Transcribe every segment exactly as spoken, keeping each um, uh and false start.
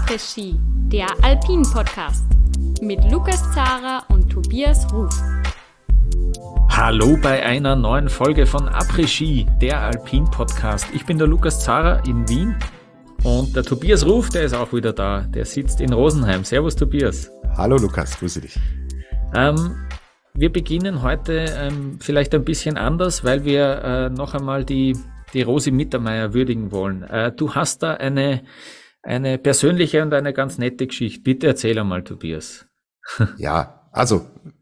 Après-Ski, der Alpin-Podcast mit Lukas Zara und Tobias Ruf. Hallo bei einer neuen Folge von Après-Ski, der Alpin-Podcast. Ich bin der Lukas Zara in Wien und der Tobias Ruf, der ist auch wieder da. Der sitzt in Rosenheim. Servus Tobias. Hallo Lukas, grüße dich. Ähm, wir beginnen heute ähm, vielleicht ein bisschen anders, weil wir äh, noch einmal die, die Rosi Mittermeier würdigen wollen. Äh, du hast da eine, eine persönliche und eine ganz nette Geschichte. Bitte erzähl einmal, Tobias. Ja, also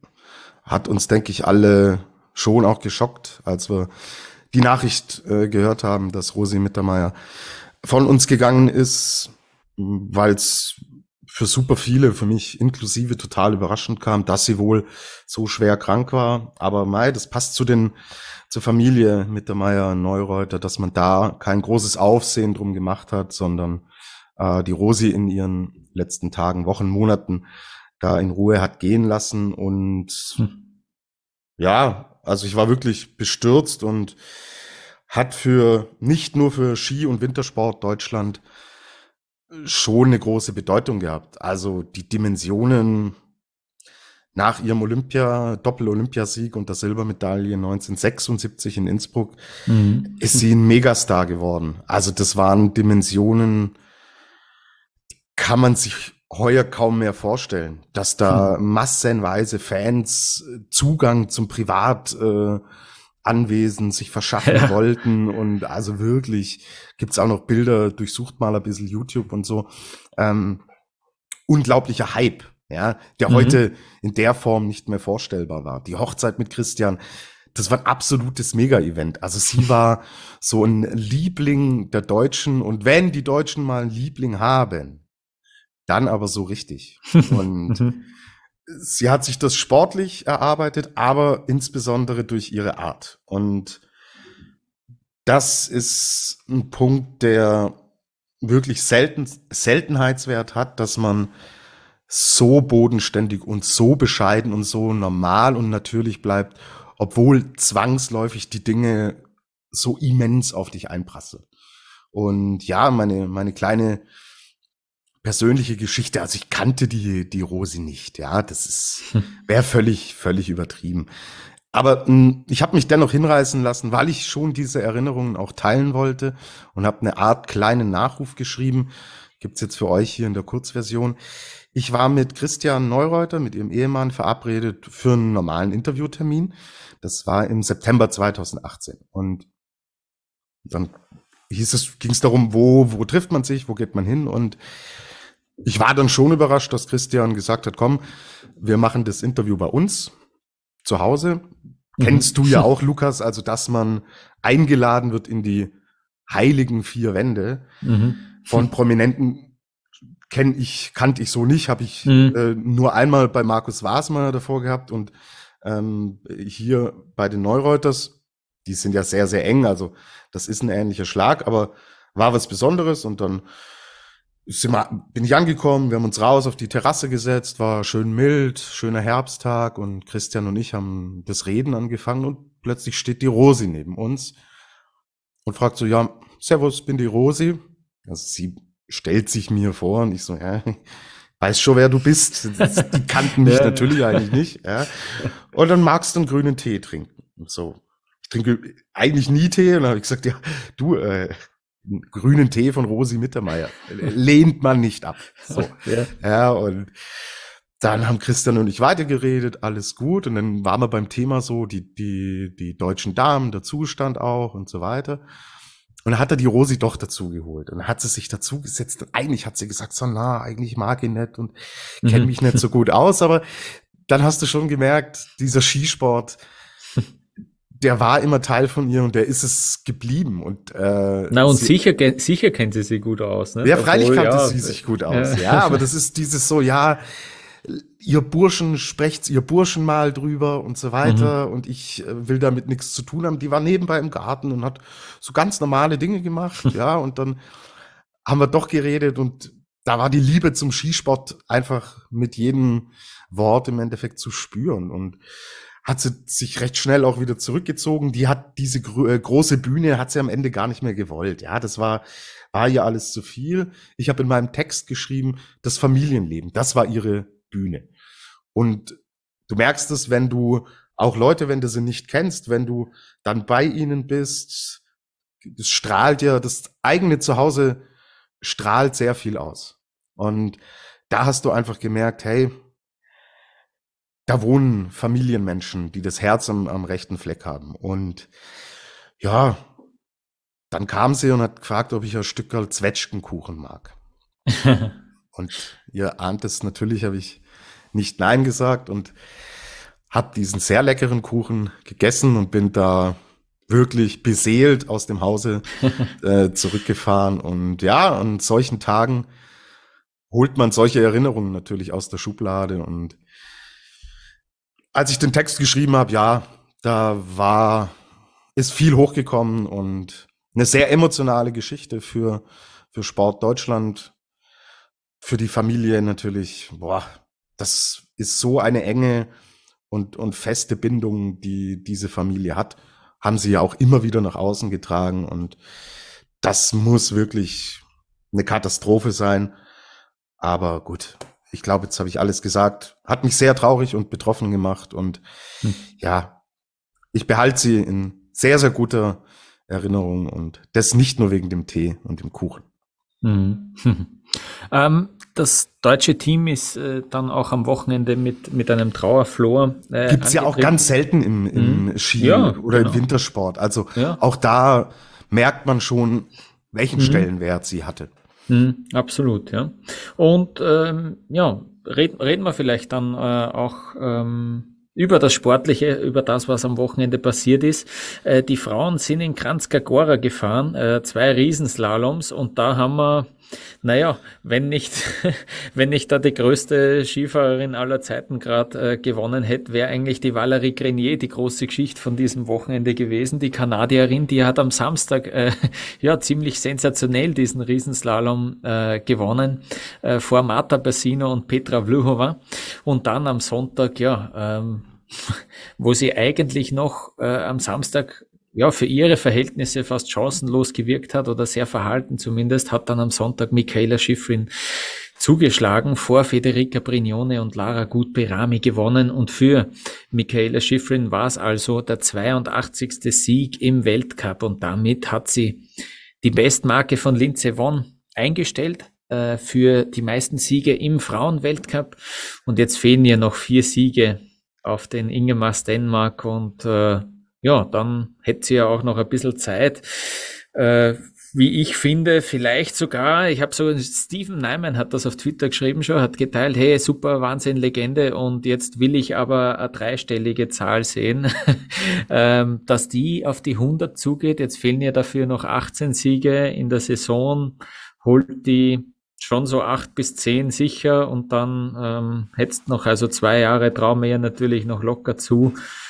hat uns, denke ich, alle schon auch geschockt, als wir die Nachricht äh, gehört haben, dass Rosi Mittermeier von uns gegangen ist, weil es für super viele, für mich inklusive, total überraschend kam, dass sie wohl so schwer krank war. Aber mei, das passt zu den zur Familie Mittermeier Neureuter, dass man da kein großes Aufsehen drum gemacht hat, sondern äh, die Rosi in ihren letzten Tagen, Wochen, Monaten da in Ruhe hat gehen lassen. Und hm. ja, also ich war wirklich bestürzt und hat für nicht nur für Ski- und Wintersport Deutschland schon eine große Bedeutung gehabt. Also die Dimensionen nach ihrem Olympia, Doppel-Olympiasieg und der Silbermedaille neunzehnhundertsechsundsiebzig in Innsbruck mhm. ist sie ein Megastar geworden. Also das waren Dimensionen, die kann man sich heuer kaum mehr vorstellen, dass da mhm. massenweise Fans Zugang zum Privat äh, Anwesen sich verschaffen ja. wollten und also wirklich gibt's auch noch Bilder, durchsucht mal ein bisschen YouTube und so. Ähm, unglaublicher Hype, ja, der mhm. heute in der Form nicht mehr vorstellbar war. Die Hochzeit mit Christian, das war ein absolutes Mega-Event. Also sie war so ein Liebling der Deutschen und wenn die Deutschen mal einen Liebling haben, dann aber so richtig. Und sie hat sich das sportlich erarbeitet, aber insbesondere durch ihre Art. Und das ist ein Punkt, der wirklich selten, Seltenheitswert hat, dass man so bodenständig und so bescheiden und so normal und natürlich bleibt, obwohl zwangsläufig die Dinge so immens auf dich einprasseln. Und ja, meine, meine kleine persönliche Geschichte, also ich kannte die die Rosi nicht, ja, das ist wäre völlig völlig übertrieben. Aber mh, ich habe mich dennoch hinreißen lassen, weil ich schon diese Erinnerungen auch teilen wollte und habe eine Art kleinen Nachruf geschrieben. Gibt's jetzt für euch hier in der Kurzversion. Ich war mit Christian Neureuter, mit ihrem Ehemann, verabredet für einen normalen Interviewtermin. Das war im September zweitausendachtzehn und dann hieß es, ging es darum, wo wo trifft man sich, wo geht man hin und ich war dann schon überrascht, dass Christian gesagt hat, komm, wir machen das Interview bei uns zu Hause. Mhm. Kennst du ja auch, Lukas, also dass man eingeladen wird in die heiligen vier Wände mhm. von Prominenten kenne ich, kannte ich so nicht, habe ich mhm. äh, nur einmal bei Markus Wasmer davor gehabt und ähm, hier bei den Neureuters, die sind ja sehr, sehr eng, also das ist ein ähnlicher Schlag, aber war was Besonderes und dann Sind wir, bin ich angekommen, wir haben uns raus auf die Terrasse gesetzt, war schön mild, schöner Herbsttag und Christian und ich haben das Reden angefangen und plötzlich steht die Rosi neben uns und fragt so, ja, servus, bin die Rosi. Also sie stellt sich mir vor und ich so, ja, weiß schon, wer du bist. Die kannten mich ja. natürlich eigentlich nicht. Ja. Und dann magst du einen grünen Tee trinken. Und so, ich trinke eigentlich nie Tee und dann habe ich gesagt, ja, du, äh, grünen Tee von Rosi Mittermeier. Lehnt man nicht ab. So. Ja. ja, und dann haben Christian und ich weitergeredet, alles gut. Und dann waren wir beim Thema so, die, die, die deutschen Damen, der Zustand auch und so weiter. Und dann hat er die Rosi doch dazu geholt. Und dann hat sie sich dazu gesetzt. Und eigentlich hat sie gesagt, so, na, eigentlich mag ich nicht und mhm. kenne mich nicht so gut aus. Aber dann hast du schon gemerkt, dieser Skisport, der war immer Teil von ihr und der ist es geblieben. Und äh, Na und sie, sicher sicher kennt sie sich gut aus. Ne? Ja, freilich Obwohl, kannte ja, sie sich gut aus. Ja. ja, aber das ist dieses so, ja, ihr Burschen sprecht's, ihr Burschen mal drüber und so weiter. Mhm. Und ich äh, will damit nichts zu tun haben. Die war nebenbei im Garten und hat so ganz normale Dinge gemacht. ja, und dann haben wir doch geredet und da war die Liebe zum Skisport einfach mit jedem Wort im Endeffekt zu spüren. Und hat sie sich recht schnell auch wieder zurückgezogen. Die hat diese gro- äh, große Bühne, hat sie am Ende gar nicht mehr gewollt. Ja, das war, war ihr alles zu viel. Ich habe in meinem Text geschrieben, das Familienleben, das war ihre Bühne. Und du merkst es, wenn du auch Leute, wenn du sie nicht kennst, wenn du dann bei ihnen bist, das strahlt ja, das eigene Zuhause strahlt sehr viel aus. Und da hast du einfach gemerkt, hey, da wohnen Familienmenschen, die das Herz am, am rechten Fleck haben. Und ja, dann kam sie und hat gefragt, ob ich ein Stückerl Zwetschgenkuchen mag. Und ihr ahnt es, natürlich habe ich nicht Nein gesagt und habe diesen sehr leckeren Kuchen gegessen und bin da wirklich beseelt aus dem Hause äh, zurückgefahren. Und ja, an solchen Tagen holt man solche Erinnerungen natürlich aus der Schublade. Und als ich den Text geschrieben habe, ja, da war, ist viel hochgekommen und eine sehr emotionale Geschichte für, für Sport Deutschland, für die Familie natürlich. Boah, das ist so eine enge und, und feste Bindung, die diese Familie hat, haben sie ja auch immer wieder nach außen getragen. Und das muss wirklich eine Katastrophe sein. Aber gut, ich glaube, jetzt habe ich alles gesagt. Hat mich sehr traurig und betroffen gemacht. Und hm. ja, ich behalte sie in sehr, sehr guter Erinnerung. Und das nicht nur wegen dem Tee und dem Kuchen. Mhm. ähm, das deutsche Team ist äh, dann auch am Wochenende mit, mit einem Trauerflor. Äh, Gibt's ja auch ganz selten im, im mhm. Ski ja, oder genau. im Wintersport. Also ja. auch da merkt man schon, welchen mhm. Stellenwert sie hatte. Mhm, absolut, ja. Und ähm, ja, reden, reden wir vielleicht dann äh, auch ähm, über das Sportliche, über das, was am Wochenende passiert ist. Äh, die Frauen sind in Kranjska Gora gefahren, äh, zwei Riesenslaloms, und da haben wir, naja, wenn nicht, wenn nicht da die größte Skifahrerin aller Zeiten gerade äh, gewonnen hätte, wäre eigentlich die Valerie Grenier die große Geschichte von diesem Wochenende gewesen. Die Kanadierin, die hat am Samstag äh, ja ziemlich sensationell diesen Riesenslalom äh, gewonnen, äh, vor Marta Bassino und Petra Vlhova. Und dann am Sonntag, ja, ähm, wo sie eigentlich noch äh, am Samstag ja für ihre Verhältnisse fast chancenlos gewirkt hat oder sehr verhalten zumindest, hat dann am Sonntag Mikaela Shiffrin zugeschlagen, vor Federica Brignone und Lara Gut-Berami gewonnen, und für Mikaela Shiffrin war es also der zweiundachtzigste Sieg im Weltcup, und damit hat sie die Bestmarke von Lindsey Vonn eingestellt äh, für die meisten Siege im Frauenweltcup, und jetzt fehlen ihr noch vier Siege auf den Ingemar Stenmark, und äh, ja, dann hätte sie ja auch noch ein bisschen Zeit, äh, wie ich finde, vielleicht sogar, ich habe so, Steven Nyman hat das auf Twitter geschrieben schon, hat geteilt, hey, super, Wahnsinn, Legende, und jetzt will ich aber eine dreistellige Zahl sehen, ähm, dass die auf die hundert zugeht. Jetzt fehlen ja dafür noch achtzehn Siege in der Saison, holt die schon so acht bis zehn sicher, und dann ähm, hättest noch, also zwei Jahre trauen wir ja natürlich noch locker zu,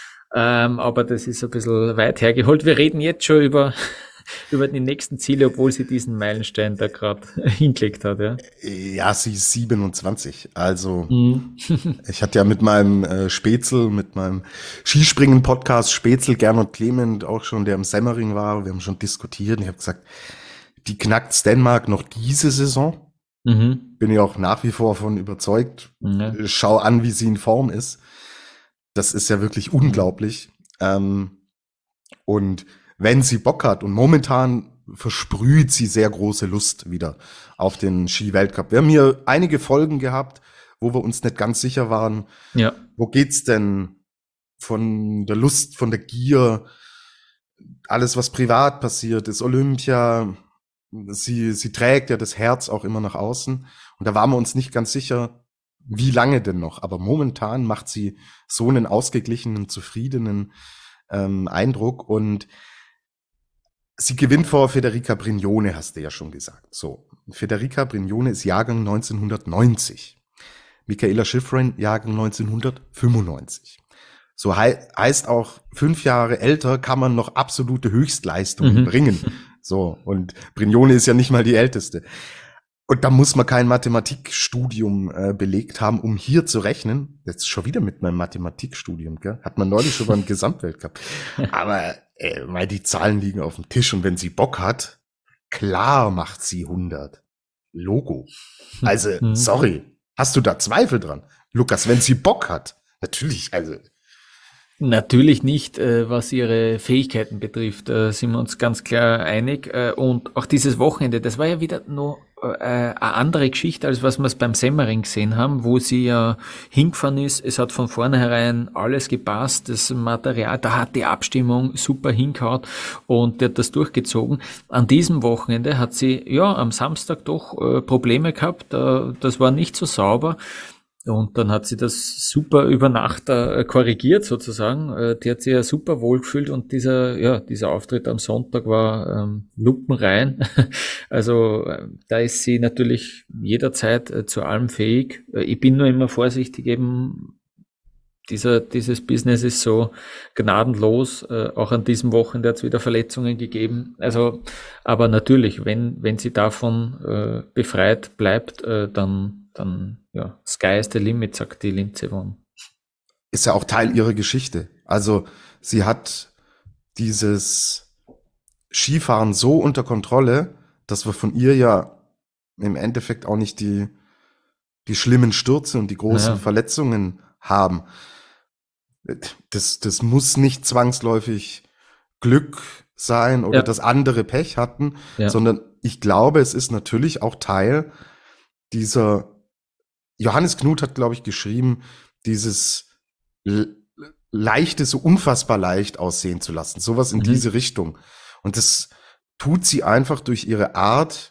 ähm, aber das ist ein bisschen weit hergeholt. Wir reden jetzt schon über über die nächsten Ziele, obwohl sie diesen Meilenstein da gerade hingelegt hat, ja. Ja, sie ist siebenundzwanzig, also Mhm. ich hatte ja mit meinem äh, Spätzl, mit meinem Skispringen-Podcast Spätzl, Gernot Clement auch schon, der im Semmering war, wir haben schon diskutiert, und ich habe gesagt, die knackt Stenmark noch diese Saison. Mhm. Bin ich auch nach wie vor von überzeugt. Ja. Schau an, wie sie in Form ist. Das ist ja wirklich unglaublich. Ähm, und wenn sie Bock hat, und momentan versprüht sie sehr große Lust wieder auf den Ski-Weltcup. Wir haben hier einige Folgen gehabt, wo wir uns nicht ganz sicher waren, Ja. wo geht's denn von der Lust, von der Gier, alles, was privat passiert ist, Olympia. Sie, sie trägt ja das Herz auch immer nach außen. Und da waren wir uns nicht ganz sicher, wie lange denn noch. Aber momentan macht sie so einen ausgeglichenen, zufriedenen ähm, Eindruck. Und sie gewinnt vor Federica Brignone, hast du ja schon gesagt. So, Federica Brignone ist Jahrgang neunzehnhundertneunzig. Mikaela Shiffrin Jahrgang neunzehnhundertfünfundneunzig. So hei- heißt auch, fünf Jahre älter kann man noch absolute Höchstleistungen Mhm. bringen. So, und Brignone ist ja nicht mal die Älteste. Und da muss man kein Mathematikstudium äh, belegt haben, um hier zu rechnen. Jetzt schon wieder mit meinem Mathematikstudium, gell? Hat man neulich schon beim Gesamtweltcup. Aber äh, weil die Zahlen liegen auf dem Tisch und wenn sie Bock hat, klar macht sie hundert. Logo. Also, sorry. Hast du da Zweifel dran? Lukas, wenn sie Bock hat, natürlich, also. Natürlich nicht, äh, was ihre Fähigkeiten betrifft, äh, sind wir uns ganz klar einig. Äh, und auch dieses Wochenende, das war ja wieder noch äh, eine andere Geschichte, als was wir es beim Semmering gesehen haben, wo sie ja hingefahren ist. Es hat von vornherein alles gepasst, das Material, da hat die Abstimmung super hingehaut und der hat das durchgezogen. An diesem Wochenende hat sie ja am Samstag doch äh, Probleme gehabt, äh, das war nicht so sauber. Und dann hat sie das super über Nacht äh, korrigiert sozusagen. Äh, die hat sich ja super wohl gefühlt und dieser, ja, dieser Auftritt am Sonntag war ähm, lupenrein. Also äh, da ist sie natürlich jederzeit äh, zu allem fähig. Äh, ich bin nur immer vorsichtig eben. Dieser, dieses Business ist so gnadenlos. Äh, auch an diesem Wochenende hat es wieder Verletzungen gegeben. Also, aber natürlich, wenn wenn sie davon äh, befreit bleibt, äh, dann dann ja, sky is the limit, sagt die Lindsey Vonn. Ist ja auch Teil ihrer Geschichte. Also sie hat dieses Skifahren so unter Kontrolle, dass wir von ihr ja im Endeffekt auch nicht die die schlimmen Stürze und die großen ja. Verletzungen haben. Das, das muss nicht zwangsläufig Glück sein oder ja. dass andere Pech hatten, ja. sondern ich glaube, es ist natürlich auch Teil dieser, Johannes Knuth hat, glaube ich, geschrieben, dieses le- leichte, so unfassbar leicht aussehen zu lassen, sowas in mhm. diese Richtung. Und das tut sie einfach durch ihre Art,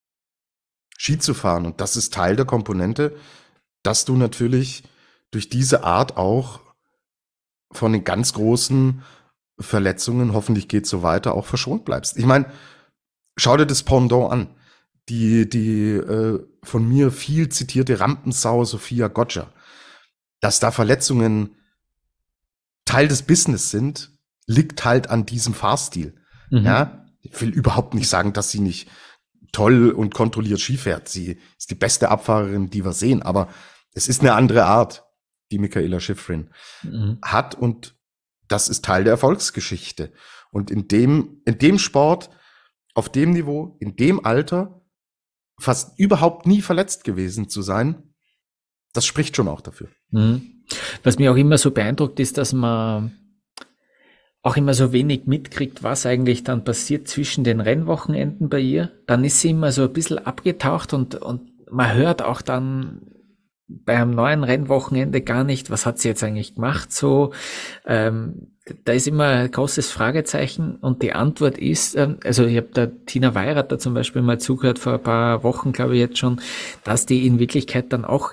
Ski zu fahren. Und das ist Teil der Komponente, dass du natürlich durch diese Art auch von den ganz großen Verletzungen, hoffentlich geht's so weiter, auch verschont bleibst. Ich meine, schau dir das Pendant an. Die, die äh, von mir viel zitierte Rampensau Sophia Gotcha. Dass da Verletzungen Teil des Business sind, liegt halt an diesem Fahrstil. Mhm. Ja, ich will überhaupt nicht sagen, dass sie nicht toll und kontrolliert Ski fährt. Sie ist die beste Abfahrerin, die wir sehen, aber es ist eine andere Art, die Mikaela Shiffrin mhm. hat, und das ist Teil der Erfolgsgeschichte. Und in dem, in dem Sport, auf dem Niveau, in dem Alter, fast überhaupt nie verletzt gewesen zu sein, das spricht schon auch dafür. Mhm. Was mich auch immer so beeindruckt ist, dass man auch immer so wenig mitkriegt, was eigentlich dann passiert zwischen den Rennwochenenden bei ihr. Dann ist sie immer so ein bisschen abgetaucht und, und man hört auch dann bei einem neuen Rennwochenende gar nicht, was hat sie jetzt eigentlich gemacht so. Ähm, da ist immer ein großes Fragezeichen und die Antwort ist, ähm, also ich habe da Tina Weirath da zum Beispiel mal zugehört vor ein paar Wochen, glaube ich jetzt schon, dass die in Wirklichkeit dann auch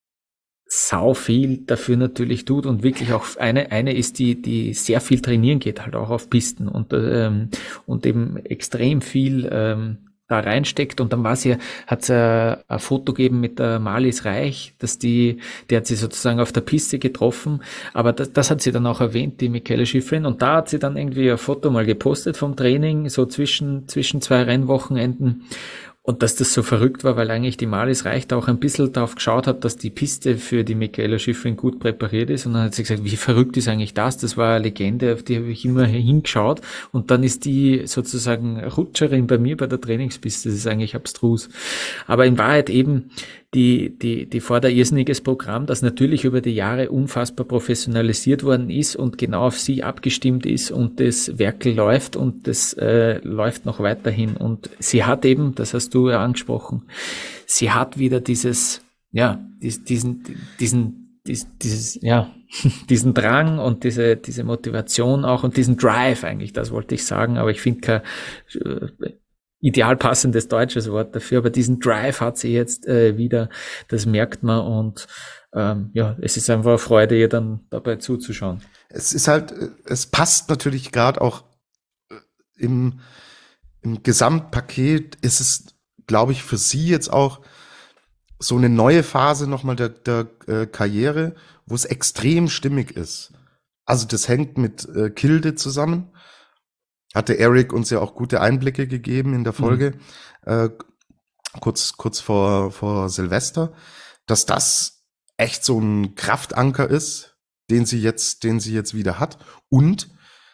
sau viel dafür natürlich tut und wirklich auch eine eine ist, die die sehr viel trainieren geht, halt auch auf Pisten und ähm, und eben extrem viel ähm, da reinsteckt. Und dann war sie, hat sie ein, ein Foto gegeben mit der Marlies Reich, dass die, die hat sie sozusagen auf der Piste getroffen, aber das, das hat sie dann auch erwähnt, die Mikaela Shiffrin, und da hat sie dann irgendwie ein Foto mal gepostet vom Training, so zwischen zwischen zwei Rennwochenenden. Und dass das so verrückt war, weil eigentlich die Marlies Reich da auch ein bisschen darauf geschaut hat, dass die Piste für die Mikaela Shiffrin gut präpariert ist. Und dann hat sie gesagt, wie verrückt ist eigentlich das? Das war eine Legende, auf die habe ich immer hingeschaut. Und dann ist die sozusagen Rutscherin bei mir bei der Trainingspiste. Das ist eigentlich abstrus. Aber in Wahrheit eben, die, die, die fordert ein irrsinniges Programm, das natürlich über die Jahre unfassbar professionalisiert worden ist und genau auf sie abgestimmt ist, und das Werkel läuft und das äh, läuft noch weiterhin. Und sie hat eben, das hast du ja angesprochen, sie hat wieder dieses, ja, dies, diesen, diesen, dies, dieses, ja, diesen Drang und diese, diese Motivation auch und diesen Drive eigentlich, das wollte ich sagen, aber ich finde kein äh, ideal passendes deutsches Wort dafür, aber diesen Drive hat sie jetzt äh, wieder, das merkt man, und ähm, ja, es ist einfach eine Freude, ihr dann dabei zuzuschauen. Es ist halt, es passt natürlich gerade auch im, im Gesamtpaket, ist es, glaube ich, für sie jetzt auch so eine neue Phase nochmal der, der äh, Karriere, wo es extrem stimmig ist. Also das hängt mit äh, Kilde zusammen. Hatte Eric uns ja auch gute Einblicke gegeben in der Folge. Mhm. Äh, kurz, kurz vor, vor Silvester, dass das echt so ein Kraftanker ist, den sie jetzt, den sie jetzt wieder hat. Und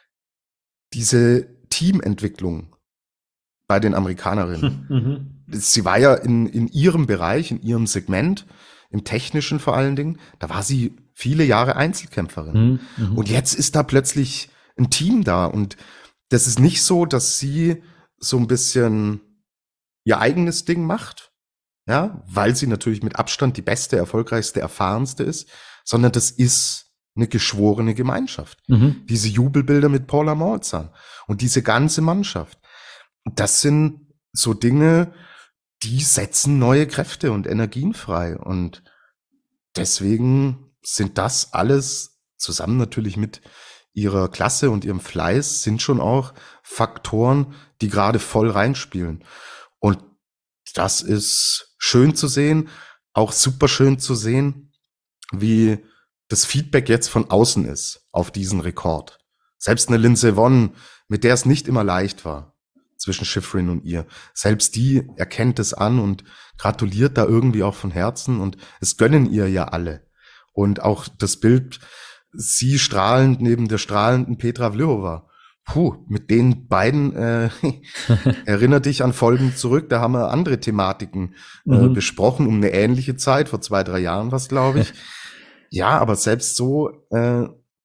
diese Teamentwicklung bei den Amerikanerinnen. Mhm. Sie war ja in, in ihrem Bereich, in ihrem Segment, im Technischen vor allen Dingen, da war sie viele Jahre Einzelkämpferin. Mhm. Und jetzt ist da plötzlich ein Team da. Und das ist nicht so, dass sie so ein bisschen ihr eigenes Ding macht, ja, weil sie natürlich mit Abstand die beste, erfolgreichste, erfahrenste ist, sondern das ist eine geschworene Gemeinschaft. Mhm. Diese Jubelbilder mit Paula Molzahn und diese ganze Mannschaft. Das sind so Dinge, die setzen neue Kräfte und Energien frei. Und deswegen sind das alles zusammen natürlich mit ihrer Klasse und ihrem Fleiß sind schon auch Faktoren, die gerade voll reinspielen. Und das ist schön zu sehen, auch super schön zu sehen, wie das Feedback jetzt von außen ist auf diesen Rekord. Selbst eine Lindsey Vonn, mit der es nicht immer leicht war, zwischen Shiffrin und ihr, selbst die erkennt es an und gratuliert da irgendwie auch von Herzen und es gönnen ihr ja alle. Und auch das Bild, sie strahlend neben der strahlenden Petra Vlhova. Puh, mit den beiden äh, erinnere dich an Folgen zurück, da haben wir andere Thematiken äh, mhm. besprochen, um eine ähnliche Zeit, vor zwei, drei Jahren was, glaube ich. Ja, aber selbst so äh,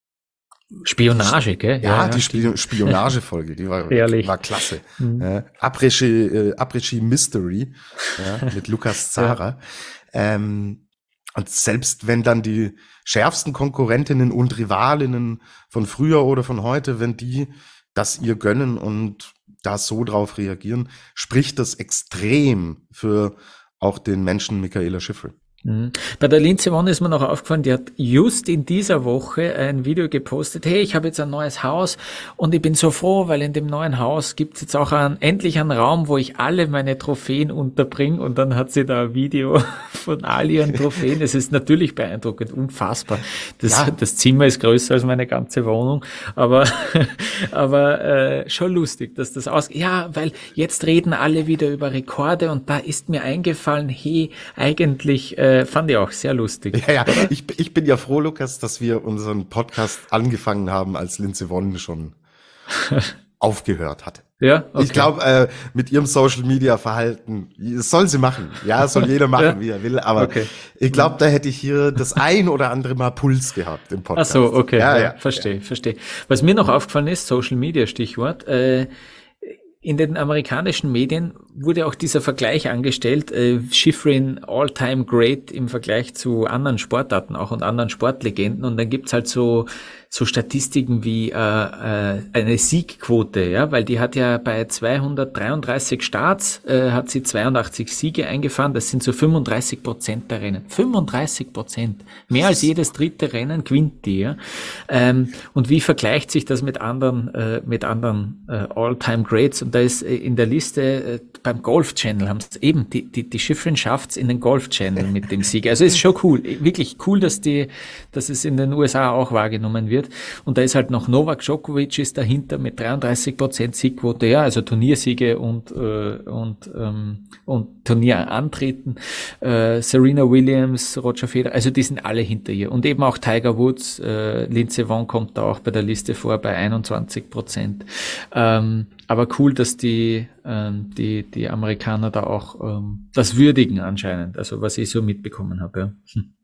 Spionage, gell? Ja, ja, die Sp- Spionagefolge, die war, war klasse. Mhm. Äh, Après-Ski, äh, Après-Ski Mystery ja, mit Lukas Zara. Ja. Ähm, und selbst wenn dann die schärfsten Konkurrentinnen und Rivalinnen von früher oder von heute, wenn die das ihr gönnen und da so drauf reagieren, spricht das extrem für auch den Menschen Mikaela Shiffrin. Mhm. Bei der Lindsey Vonn ist mir noch aufgefallen, die hat just in dieser Woche ein Video gepostet, hey, ich habe jetzt ein neues Haus und ich bin so froh, weil in dem neuen Haus gibt es jetzt auch einen, endlich einen Raum, wo ich alle meine Trophäen unterbringe, und dann hat sie da ein Video von all ihren Trophäen. Es ist natürlich beeindruckend, unfassbar. Das, ja. das Zimmer ist größer als meine ganze Wohnung, aber aber äh, schon lustig, dass das aus... Ja, weil jetzt reden alle wieder über Rekorde und da ist mir eingefallen, hey, eigentlich... Äh, fand ich auch sehr lustig. Ja, ja. Ich, ich bin ja froh, Lukas, dass wir unseren Podcast angefangen haben, als Lindsey Vonn schon aufgehört hat. Ja, okay. Ich glaube, äh, mit ihrem Social-Media-Verhalten, das soll sie machen. Ja, soll jeder machen, ja. wie er will. Aber okay. ich glaube, da hätte ich hier das ein oder andere Mal Puls gehabt im Podcast. Ach so, okay. Ja, ja, ja. Verstehe, ja. verstehe. Was mir noch aufgefallen ist, Social-Media-Stichwort, äh, in den amerikanischen Medien wurde auch dieser Vergleich angestellt, äh, Shiffrin all-time great im Vergleich zu anderen Sportarten auch und anderen Sportlegenden, und dann gibt's halt so so Statistiken wie äh, äh, eine Siegquote, ja, weil die hat ja bei zweihundertdreiunddreißig Starts äh, hat sie zweiundachtzig Siege eingefahren, das sind so fünfunddreißig Prozent der Rennen. fünfunddreißig Prozent, mehr als jedes dritte Rennen gewinnt die, ja. Ähm, und wie vergleicht sich das mit anderen äh, mit anderen äh, all-time greats? Und da ist äh, in der Liste äh, beim Golf Channel haben es eben die die die Shiffrin schafft's in den Golf Channel mit dem Sieg. Also ist schon cool, wirklich cool, dass die dass es in den U S A auch wahrgenommen wird. Und da ist halt noch Novak Djokovic ist dahinter mit dreiunddreißig Prozent Siegquote, ja, also Turniersiege und äh, und ähm, und Turnier antreten. Äh, Serena Williams, Roger Federer, also die sind alle hinter ihr. Und eben auch Tiger Woods, äh, Lindsey Vonn kommt da auch bei der Liste vor bei einundzwanzig Prozent. Ähm, aber cool, dass die ähm, die die Amerikaner da auch ähm, das würdigen anscheinend, also was ich so mitbekommen habe. Ja. Hm.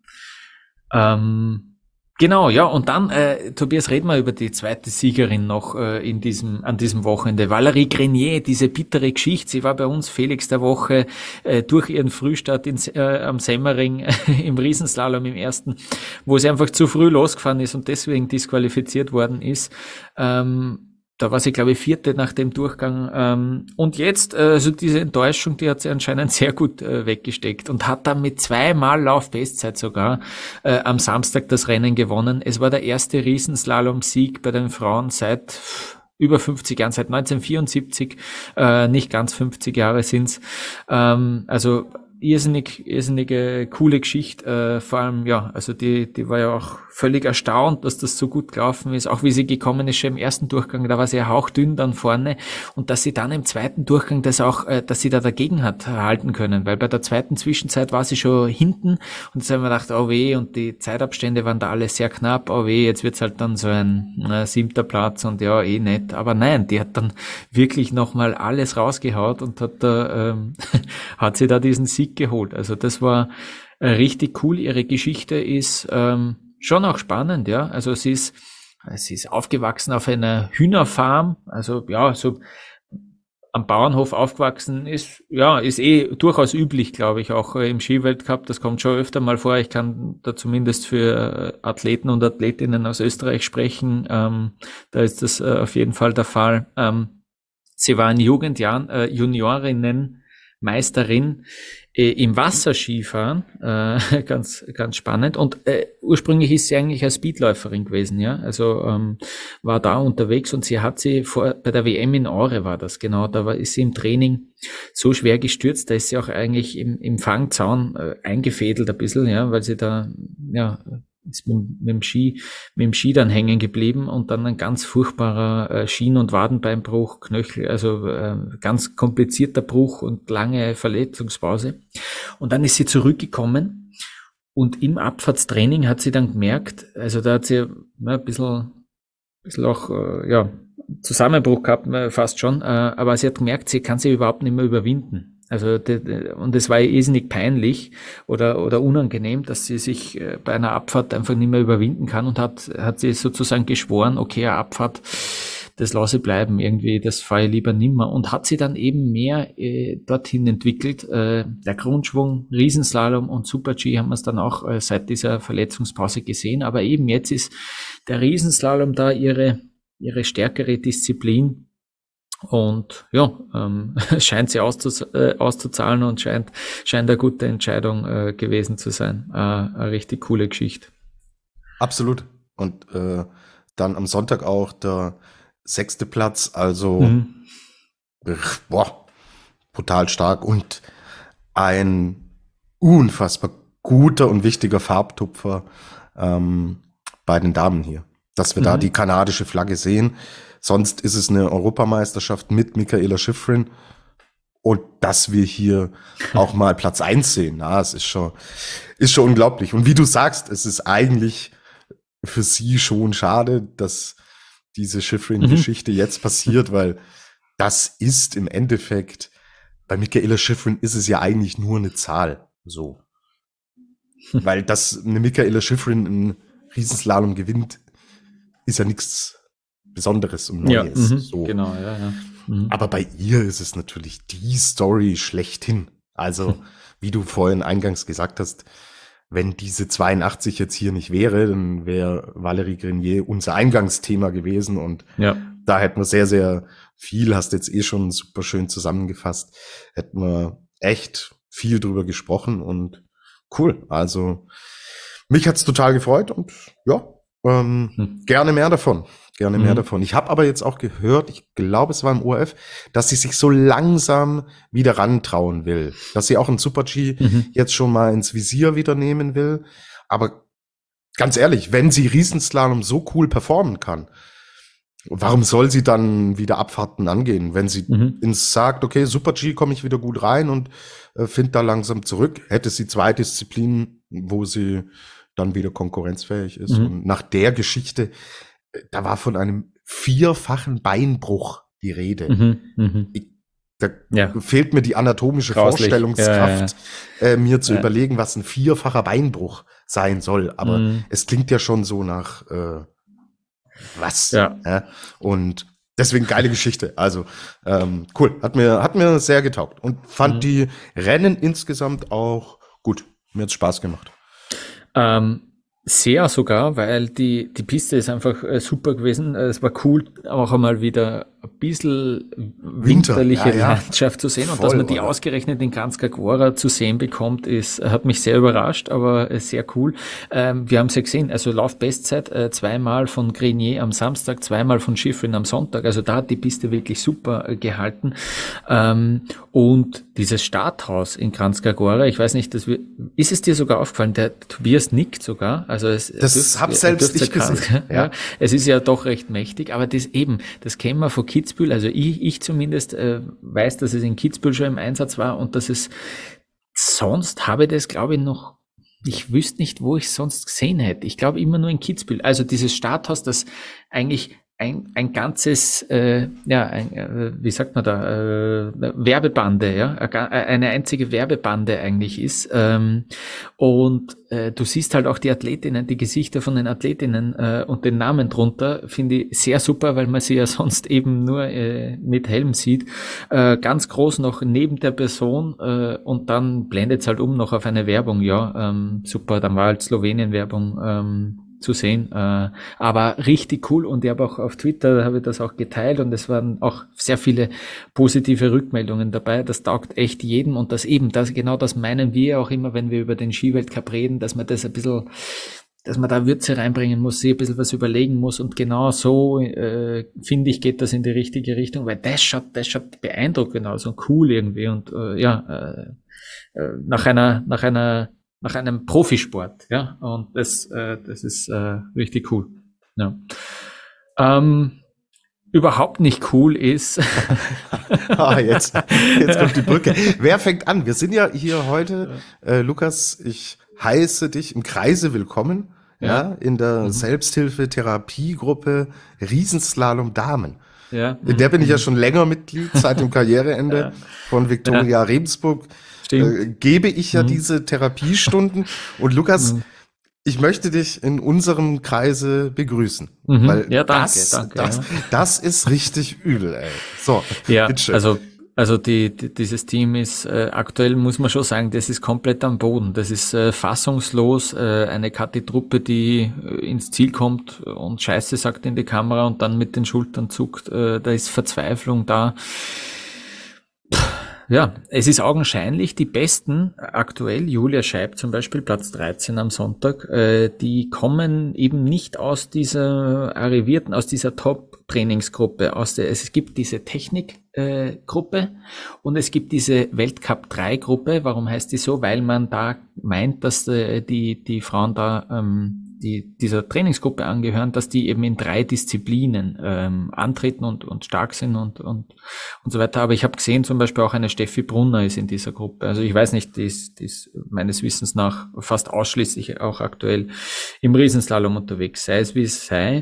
Ähm, Genau, ja, und dann, äh, Tobias, reden wir über die zweite Siegerin noch äh, in diesem an diesem Wochenende. Valerie Grenier, diese bittere Geschichte, sie war bei uns Felix der Woche äh, durch ihren Frühstart ins, äh, am Semmering äh, im Riesenslalom im ersten, wo sie einfach zu früh losgefahren ist und deswegen disqualifiziert worden ist. Ähm, Da war sie, glaube ich, vierte nach dem Durchgang. Ähm, und jetzt, äh, also diese Enttäuschung, die hat sie anscheinend sehr gut äh, weggesteckt und hat dann mit zweimal Laufbestzeit sogar äh, am Samstag das Rennen gewonnen. Es war der erste Riesenslalom-Sieg bei den Frauen seit über fünfzig Jahren, seit neunzehnhundertvierundsiebzig, äh, nicht ganz fünfzig Jahre sind's. Ähm, also irrsinnig, irrsinnige, coole Geschichte, äh, vor allem, ja, also die, die war ja auch völlig erstaunt, dass das so gut gelaufen ist, auch wie sie gekommen ist, schon im ersten Durchgang, da war sie ja hauchdünn dann vorne und dass sie dann im zweiten Durchgang das auch, äh, dass sie da dagegen hat halten können, weil bei der zweiten Zwischenzeit war sie schon hinten und jetzt haben wir gedacht, oh weh, und die Zeitabstände waren da alle sehr knapp, oh weh, jetzt wird's halt dann so ein äh, siebter Platz und ja, eh nett, aber nein, die hat dann wirklich nochmal alles rausgehaut und hat da, ähm, hat sie da diesen Sieg geholt. Also das war äh, richtig cool. Ihre Geschichte ist ähm, schon auch spannend, ja. Also sie ist, sie ist aufgewachsen auf einer Hühnerfarm, also ja, so am Bauernhof aufgewachsen ist, ja, ist eh durchaus üblich, glaube ich, auch äh, im Skiweltcup. Das kommt schon öfter mal vor. Ich kann da zumindest für Athleten und Athletinnen aus Österreich sprechen. Ähm, da ist das äh, auf jeden Fall der Fall. Ähm, sie war in Jugendjahren äh, Juniorinnen Meisterin äh, im Wasserskifahren, äh, ganz ganz spannend. Und äh, ursprünglich ist sie eigentlich als Speedläuferin gewesen, ja. Also ähm, war da unterwegs und sie hat sie vor bei der W M in Aure war das genau. Da war ist sie im Training so schwer gestürzt, da ist sie auch eigentlich im, im Fangzaun äh, eingefädelt ein bisschen, ja, weil sie da ja ist mit, mit dem Ski, mit dem Ski dann hängen geblieben und dann ein ganz furchtbarer äh, Schien- und Wadenbeinbruch, Knöchel, also äh, ganz komplizierter Bruch und lange Verletzungspause. Und dann ist sie zurückgekommen und im Abfahrtstraining hat sie dann gemerkt, also da hat sie ja, ein bisschen, ein bisschen auch, äh, ja, Zusammenbruch gehabt, fast schon, äh, aber sie hat gemerkt, sie kann sich überhaupt nicht mehr überwinden. Also und es war ihr irrsinnig peinlich oder oder unangenehm, dass sie sich bei einer Abfahrt einfach nicht mehr überwinden kann und hat hat sie sozusagen geschworen, okay, eine Abfahrt, das lasse ich bleiben, irgendwie, das fahre ich lieber nimmer und hat sie dann eben mehr äh, dorthin entwickelt. Äh, der Grundschwung, Riesenslalom und Super-G haben wir es dann auch äh, seit dieser Verletzungspause gesehen, aber eben jetzt ist der Riesenslalom da ihre ihre stärkere Disziplin. Und ja, ähm, scheint sie auszus äh, auszuzahlen und scheint scheint eine gute Entscheidung äh, gewesen zu sein. Äh, eine richtig coole Geschichte. Absolut. Und äh, dann am Sonntag auch der sechste Platz, also Mhm. boah, brutal stark und ein unfassbar guter und wichtiger Farbtupfer ähm, bei den Damen hier. Dass wir da Mhm. die kanadische Flagge sehen. Sonst ist es eine Europameisterschaft mit Mikaela Shiffrin. Und dass wir hier auch mal Platz eins sehen, na, es ist schon, ist schon unglaublich. Und wie du sagst, es ist eigentlich für sie schon schade, dass diese Shiffrin-Geschichte jetzt passiert, weil das ist im Endeffekt, bei Mikaela Shiffrin ist es ja eigentlich nur eine Zahl, so. Weil dass eine Mikaela Shiffrin einen Riesenslalom gewinnt, ist ja nichts Besonderes und Ja, Neues. mhm. So. Genau, ja, ja. Mhm. Aber bei ihr ist es natürlich die Story schlechthin. Also, wie du vorhin eingangs gesagt hast, wenn diese zweiundachtzig jetzt hier nicht wäre, dann wäre Valérie Grenier unser Eingangsthema gewesen und Ja. da hätten wir sehr, sehr viel, hast jetzt eh schon super schön zusammengefasst, hätten wir echt viel drüber gesprochen und cool. Also, mich hat's total gefreut und ja, ähm, Hm. gerne mehr davon. Gerne mehr Mhm. davon. Ich habe aber jetzt auch gehört, ich glaube, es war im O R F, dass sie sich so langsam wieder rantrauen will. Dass sie auch ein Super-G Mhm. jetzt schon mal ins Visier wieder nehmen will. Aber ganz ehrlich, wenn sie Riesenslalom so cool performen kann, warum soll sie dann wieder Abfahrten angehen? Wenn sie Mhm. ins sagt, okay, Super-G komme ich wieder gut rein und äh, finde da langsam zurück, hätte sie zwei Disziplinen, wo sie dann wieder konkurrenzfähig ist. Mhm. Und nach der Geschichte, äh, da war von einem vierfachen Beinbruch die Rede. Mhm. Mhm. Ich, da Ja. fehlt mir die anatomische Grauslich. Vorstellungskraft, Äh, mir zu Ja. überlegen, was ein vierfacher Beinbruch sein soll. Aber Mhm. es klingt ja schon so nach äh, was. Ja. Ja? Und deswegen geile Geschichte. Also ähm, cool, hat mir hat mir sehr getaugt und fand Mhm. die Rennen insgesamt auch gut. Mir hat's Spaß gemacht. Ähm, sehr sogar, weil die, die Piste ist einfach äh, super gewesen. Äh, Es war cool, auch einmal wieder ein bisschen winterliche Winter, ja, ja. Landschaft zu sehen. Voll, und dass man die oder? ausgerechnet in Kranjska Gora zu sehen bekommt, ist, hat mich sehr überrascht, aber sehr cool. Ähm, wir haben es ja gesehen, also Laufbestzeit äh, zweimal von Grenier am Samstag, zweimal von Schifrin am Sonntag. Also da hat die Piste wirklich super äh, gehalten. Ähm, und dieses Starthaus in Kranjska Gora, ich weiß nicht, dass wir, ist es dir sogar aufgefallen, der Tobias nickt sogar. Also es, Das dürft, hab selbst ich gesehen. Ja. Ja. Es ist ja doch recht mächtig, aber das eben, das kennen wir von Kitzbühel, also ich, ich zumindest äh, weiß, dass es in Kitzbühel schon im Einsatz war und dass es sonst habe ich das, glaube ich, noch, ich wüsste nicht, wo ich es sonst gesehen hätte. Ich glaube immer nur in Kitzbühel. Also dieses Starthaus, das eigentlich ein, ein ganzes, äh, ja, ein, äh, wie sagt man da, äh, Werbebande, ja, eine einzige Werbebande eigentlich ist. Ähm, und äh, du siehst halt auch die Athletinnen, die Gesichter von den Athletinnen äh, und den Namen drunter, finde ich sehr super, weil man sie ja sonst eben nur äh, mit Helm sieht. Äh, ganz groß noch neben der Person äh, und dann blendet es halt um noch auf eine Werbung, ja, ähm, super, dann war halt Slowenien-Werbung ähm, zu sehen, äh, aber richtig cool und ich habe auch auf Twitter, habe ich das auch geteilt und es waren auch sehr viele positive Rückmeldungen dabei, das taugt echt jedem und das eben, das genau das meinen wir auch immer, wenn wir über den Skiweltcup reden, dass man das ein bisschen, dass man da Würze reinbringen muss, sich ein bisschen was überlegen muss und genau so, äh, finde ich, geht das in die richtige Richtung, weil das schaut, das schaut beeindruckend aus und cool irgendwie und äh, ja, äh, äh, nach einer, nach einer nach einem Profisport, ja, und das, äh, das ist äh, richtig cool. Ja. Ähm, überhaupt nicht cool ist. ah, jetzt, jetzt kommt die Brücke. Wer fängt an? Wir sind ja hier heute, äh, Lukas, ich heiße dich im Kreise willkommen, ja, ja in der mhm. Selbsthilfe-Therapiegruppe Riesenslalom Damen. Ja. In der bin ich ja schon länger Mitglied, seit dem Karriereende ja. von Viktoria ja. Rebensburg. Äh, gebe ich ja mhm. diese Therapiestunden. Und Lukas, mhm. ich möchte dich in unserem Kreise begrüßen. Mhm. Weil ja, danke, das, danke. Das, ja. das ist richtig übel, ey. So, ja, bitteschön. also Also die, die, dieses Team ist äh, aktuell, muss man schon sagen, das ist komplett am Boden. Das ist äh, fassungslos. Äh, eine Kathi-Truppe, die äh, ins Ziel kommt und Scheiße sagt in die Kamera und dann mit den Schultern zuckt. Äh, da ist Verzweiflung da. Ja, es ist augenscheinlich, die Besten aktuell, Julia Scheib zum Beispiel, Platz dreizehn am Sonntag, äh, die kommen eben nicht aus dieser arrivierten, aus dieser Top-Trainingsgruppe. Aus der, es gibt diese Technik-Gruppe äh, und es gibt diese Weltcup drei Gruppe. Warum heißt die so? Weil man da meint, dass äh, die, die Frauen da ähm, die dieser Trainingsgruppe angehören, dass die eben in drei Disziplinen ähm, antreten und, und stark sind und, und, und so weiter. Aber ich habe gesehen, zum Beispiel auch eine Steffi Brunner ist in dieser Gruppe. Also ich weiß nicht, die ist, die ist meines Wissens nach fast ausschließlich auch aktuell im Riesenslalom unterwegs, sei es wie es sei.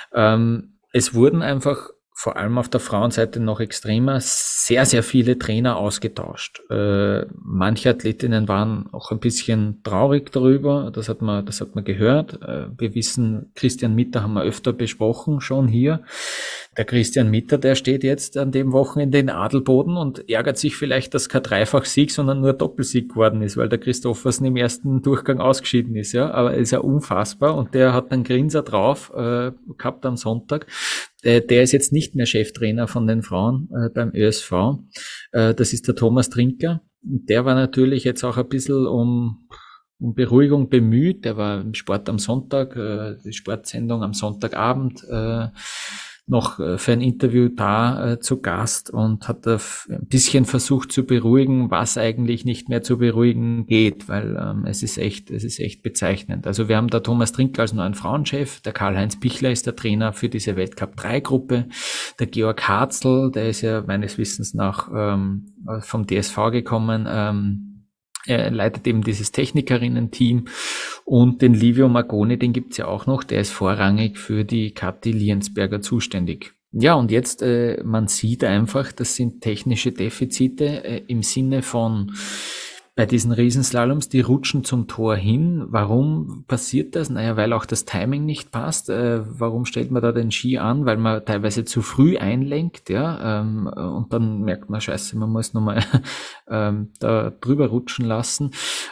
Ähm, es wurden einfach vor allem auf der Frauenseite noch extremer, sehr, sehr viele Trainer ausgetauscht. Äh, manche Athletinnen waren auch ein bisschen traurig darüber, das hat man, das hat man gehört. Äh, wir wissen, Christian Mitter haben wir öfter besprochen, schon hier. Der Christian Mitter, der steht jetzt an dem Wochenende in Adelboden und ärgert sich vielleicht, dass kein Dreifach-Sieg, sondern nur Doppelsieg geworden ist, weil der Christoffersen im ersten Durchgang ausgeschieden ist, ja. Aber er ist ja unfassbar und der hat einen Grinser drauf, äh, gehabt am Sonntag. Der, der ist jetzt nicht mehr Cheftrainer von den Frauen äh, beim Ö S V. Äh, das ist der Thomas Trinker. Und der war natürlich jetzt auch ein bisschen um, um Beruhigung bemüht. Der war im Sport am Sonntag, äh, die Sportsendung am Sonntagabend, äh, noch für ein Interview da äh, zu Gast und hat da ein bisschen versucht zu beruhigen, was eigentlich nicht mehr zu beruhigen geht, weil ähm, es ist echt, es ist echt bezeichnend. Also wir haben da Thomas Trinker als neuen Frauenchef, der Karl-Heinz Bichler ist der Trainer für diese Weltcup drei Gruppe, der Georg Harzl, der ist ja meines Wissens nach ähm, vom D S V gekommen, ähm, er leitet eben dieses Technikerinnen-Team und den Livio Magoni, den gibt's ja auch noch, der ist vorrangig für die Kathi Liensberger zuständig. Ja, und jetzt, äh, man sieht einfach, das sind technische Defizite äh, im Sinne von bei diesen Riesenslaloms, die rutschen zum Tor hin. Warum passiert das? Naja, weil auch das Timing nicht passt. Äh, warum stellt man da den Ski an? Weil man teilweise zu früh einlenkt, ja, ähm, und dann merkt man, scheiße, man muss nochmal ähm, da drüber rutschen lassen.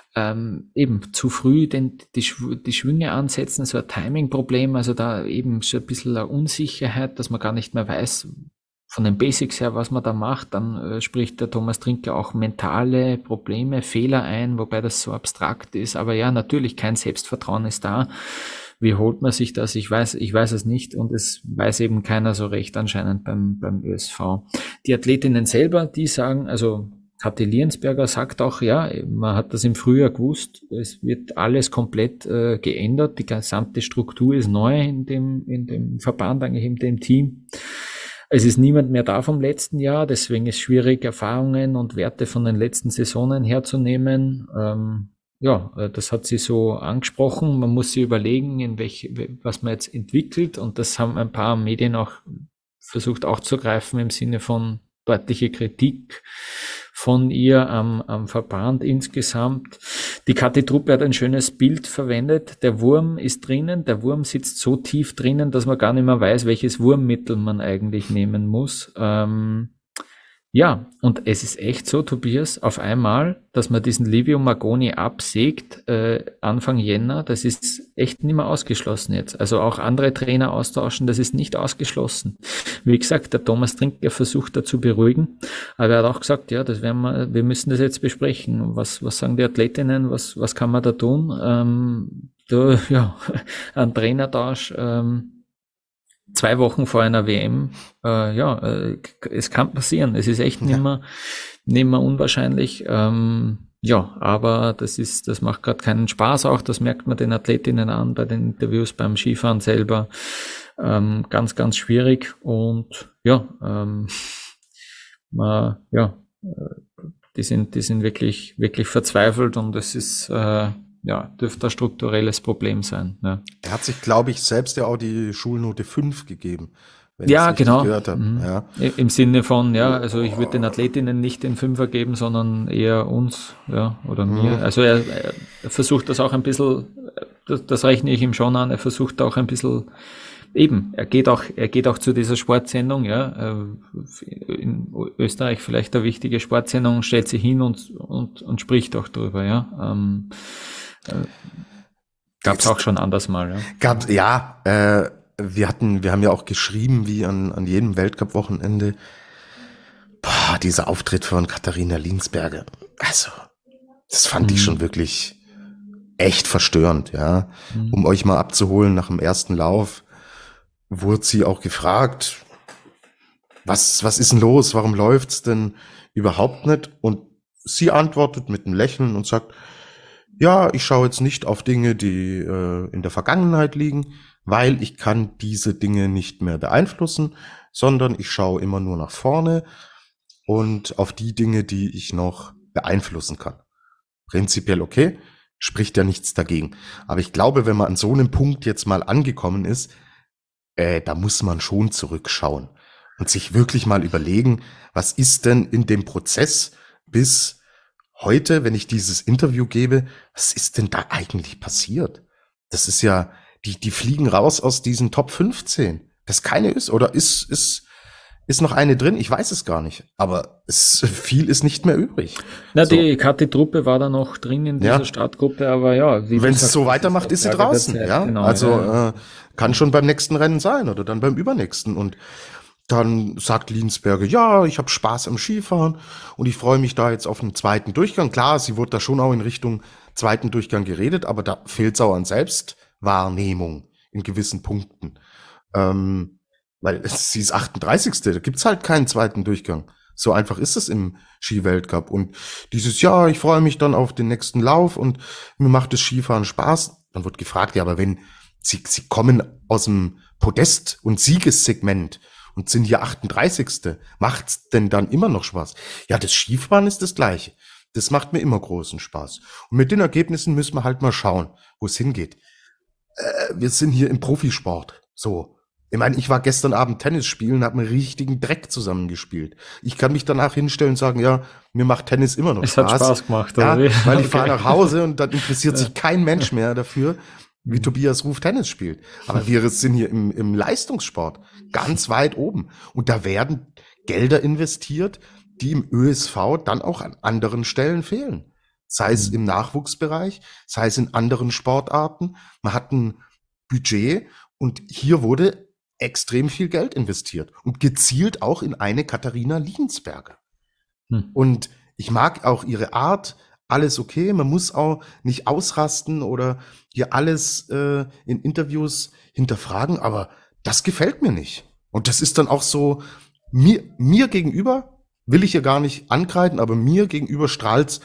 Ähm, eben zu früh den, die, die Schwünge ansetzen, so ein Timing-Problem, also da eben so ein bisschen eine Unsicherheit, dass man gar nicht mehr weiß, von den Basics her, was man da macht, dann äh, spricht der Thomas Trinker auch mentale Probleme, Fehler ein, wobei das so abstrakt ist. Aber ja, natürlich, kein Selbstvertrauen ist da. Wie holt man sich das? Ich weiß, ich weiß es nicht und es weiß eben keiner so recht anscheinend beim, beim Ö S V. Die Athletinnen selber, die sagen, also Kathi Liensberger sagt auch, ja, man hat das im Frühjahr gewusst, es wird alles komplett äh, geändert, die gesamte Struktur ist neu in dem, in dem Verband, eigentlich in dem Team. Es ist niemand mehr da vom letzten Jahr, deswegen ist es schwierig, Erfahrungen und Werte von den letzten Saisonen herzunehmen. Ähm, ja, das hat sie so angesprochen. Man muss sich überlegen, in welche, was man jetzt entwickelt. Und das haben ein paar Medien auch versucht aufzugreifen im Sinne von deutliche Kritik von ihr am, am Verband insgesamt. Die Kathi Truppe hat ein schönes Bild verwendet. Der Wurm ist drinnen. Der Wurm sitzt so tief drinnen, dass man gar nicht mehr weiß, welches Wurmmittel man eigentlich nehmen muss. Ähm, ja, und es ist echt so, Tobias, auf einmal, dass man diesen Livio Magoni absägt, äh, Anfang Jänner, das ist echt nicht mehr ausgeschlossen jetzt. Also auch andere Trainer austauschen, das ist nicht ausgeschlossen. Wie gesagt, der Thomas Trinker versucht da zu beruhigen, aber er hat auch gesagt, ja, das werden wir, wir müssen das jetzt besprechen. Was, was sagen die Athletinnen, was, was kann man da tun? Ähm, da, ja, ein Trainertausch, ähm, zwei Wochen vor einer W M, äh, ja, äh, es kann passieren. Es ist echt nicht mehr, nicht mehr unwahrscheinlich. Ähm, ja, aber das ist, das macht gerade keinen Spaß auch. Das merkt man den Athletinnen an bei den Interviews beim Skifahren selber. Ähm, ganz, ganz schwierig. Und ja, ähm, man, ja, die sind, die sind wirklich, wirklich verzweifelt und es ist, äh, ja, dürfte ein strukturelles Problem sein. Ja. Er hat sich, glaube ich, selbst ja auch die Schulnote fünf gegeben. Wenn Ja, ich es richtig genau. gehört habe. Mhm. Ja. Im Sinne von, ja, also ich würde den Athletinnen nicht den Fünfer geben, sondern eher uns, ja, oder mir. Mhm. Also er, er versucht das auch ein bisschen, das, das rechne ich ihm schon an, er versucht auch ein bisschen, eben, er geht auch, er geht auch zu dieser Sportsendung, ja, in Österreich vielleicht eine wichtige Sportsendung, stellt sich hin und, und, und spricht auch drüber, ja. Ähm, äh, gab's auch schon anders mal, ja. Gab, ja, äh, wir hatten, wir haben ja auch geschrieben, wie an, an jedem Weltcup-Wochenende, boah, dieser Auftritt von Katharina Liensberger, also, das fand Mhm. ich schon wirklich echt verstörend, ja. Mhm. Um euch mal abzuholen, nach dem ersten Lauf wurde sie auch gefragt, was, was ist denn los, warum läuft's denn überhaupt nicht? Und sie antwortet mit einem Lächeln und sagt, ja, ich schaue jetzt nicht auf Dinge, die äh, in der Vergangenheit liegen, weil ich kann diese Dinge nicht mehr beeinflussen, sondern ich schaue immer nur nach vorne und auf die Dinge, die ich noch beeinflussen kann. Prinzipiell okay, spricht ja nichts dagegen. Aber ich glaube, wenn man an so einem Punkt jetzt mal angekommen ist, äh, da muss man schon zurückschauen und sich wirklich mal überlegen, was ist denn in dem Prozess bis heute, wenn ich dieses Interview gebe, was ist denn da eigentlich passiert? Das ist ja, die, die fliegen raus aus diesen Top fünfzehn. Das keine ist, oder ist, ist, ist noch eine drin? Ich weiß es gar nicht. Aber es, viel ist nicht mehr übrig. Na, So. die Kathi Truppe war da noch drin in dieser Ja. Startgruppe, aber ja. wie Wenn gesagt, es so das weitermacht, ist sie eine Frage der draußen. Zeit. Ja, Genau, also ja. Äh, kann schon beim nächsten Rennen sein oder dann beim übernächsten. Und dann sagt Liensberger, ja, ich habe Spaß am Skifahren und ich freue mich da jetzt auf einen zweiten Durchgang. Klar, sie wurde da schon auch in Richtung zweiten Durchgang geredet, aber da fehlt es auch an Selbstwahrnehmung in gewissen Punkten. Ähm, weil sie ist achtunddreißigste Da gibt's halt keinen zweiten Durchgang. So einfach ist es im Skiweltcup. Und dieses Jahr, ich freue mich dann auf den nächsten Lauf und mir macht das Skifahren Spaß. Dann wird gefragt, ja, aber wenn sie, sie kommen aus dem Podest- und Siegessegment und sind hier achtunddreißigste macht's denn dann immer noch Spaß? Ja, das Skifahren ist das Gleiche. Das macht mir immer großen Spaß. Und mit den Ergebnissen müssen wir halt mal schauen, wo es hingeht. Äh, wir sind hier im Profisport. So. Ich meine, ich war gestern Abend Tennis spielen, habe einen richtigen Dreck zusammengespielt. Ich kann mich danach hinstellen und sagen, ja, mir macht Tennis immer noch Es Spaß. hat Spaß gemacht, Ja, oder wie? weil ich Okay. fahre nach Hause und dann interessiert sich kein Mensch mehr dafür, wie Tobias Ruf Tennis spielt. Aber wir sind hier im, im Leistungssport ganz weit oben. Und da werden Gelder investiert, die im Ö S V dann auch an anderen Stellen fehlen. Sei es im Nachwuchsbereich, sei es in anderen Sportarten. Man hat ein Budget und hier wurde extrem viel Geld investiert und gezielt auch in eine Katharina Liensberger. Hm. Und ich mag auch ihre Art, alles okay, man muss auch nicht ausrasten oder hier alles äh, in Interviews hinterfragen, aber das gefällt mir nicht. Und das ist dann auch so, mir, mir gegenüber, will ich ja gar nicht ankreiden, aber mir gegenüber strahlt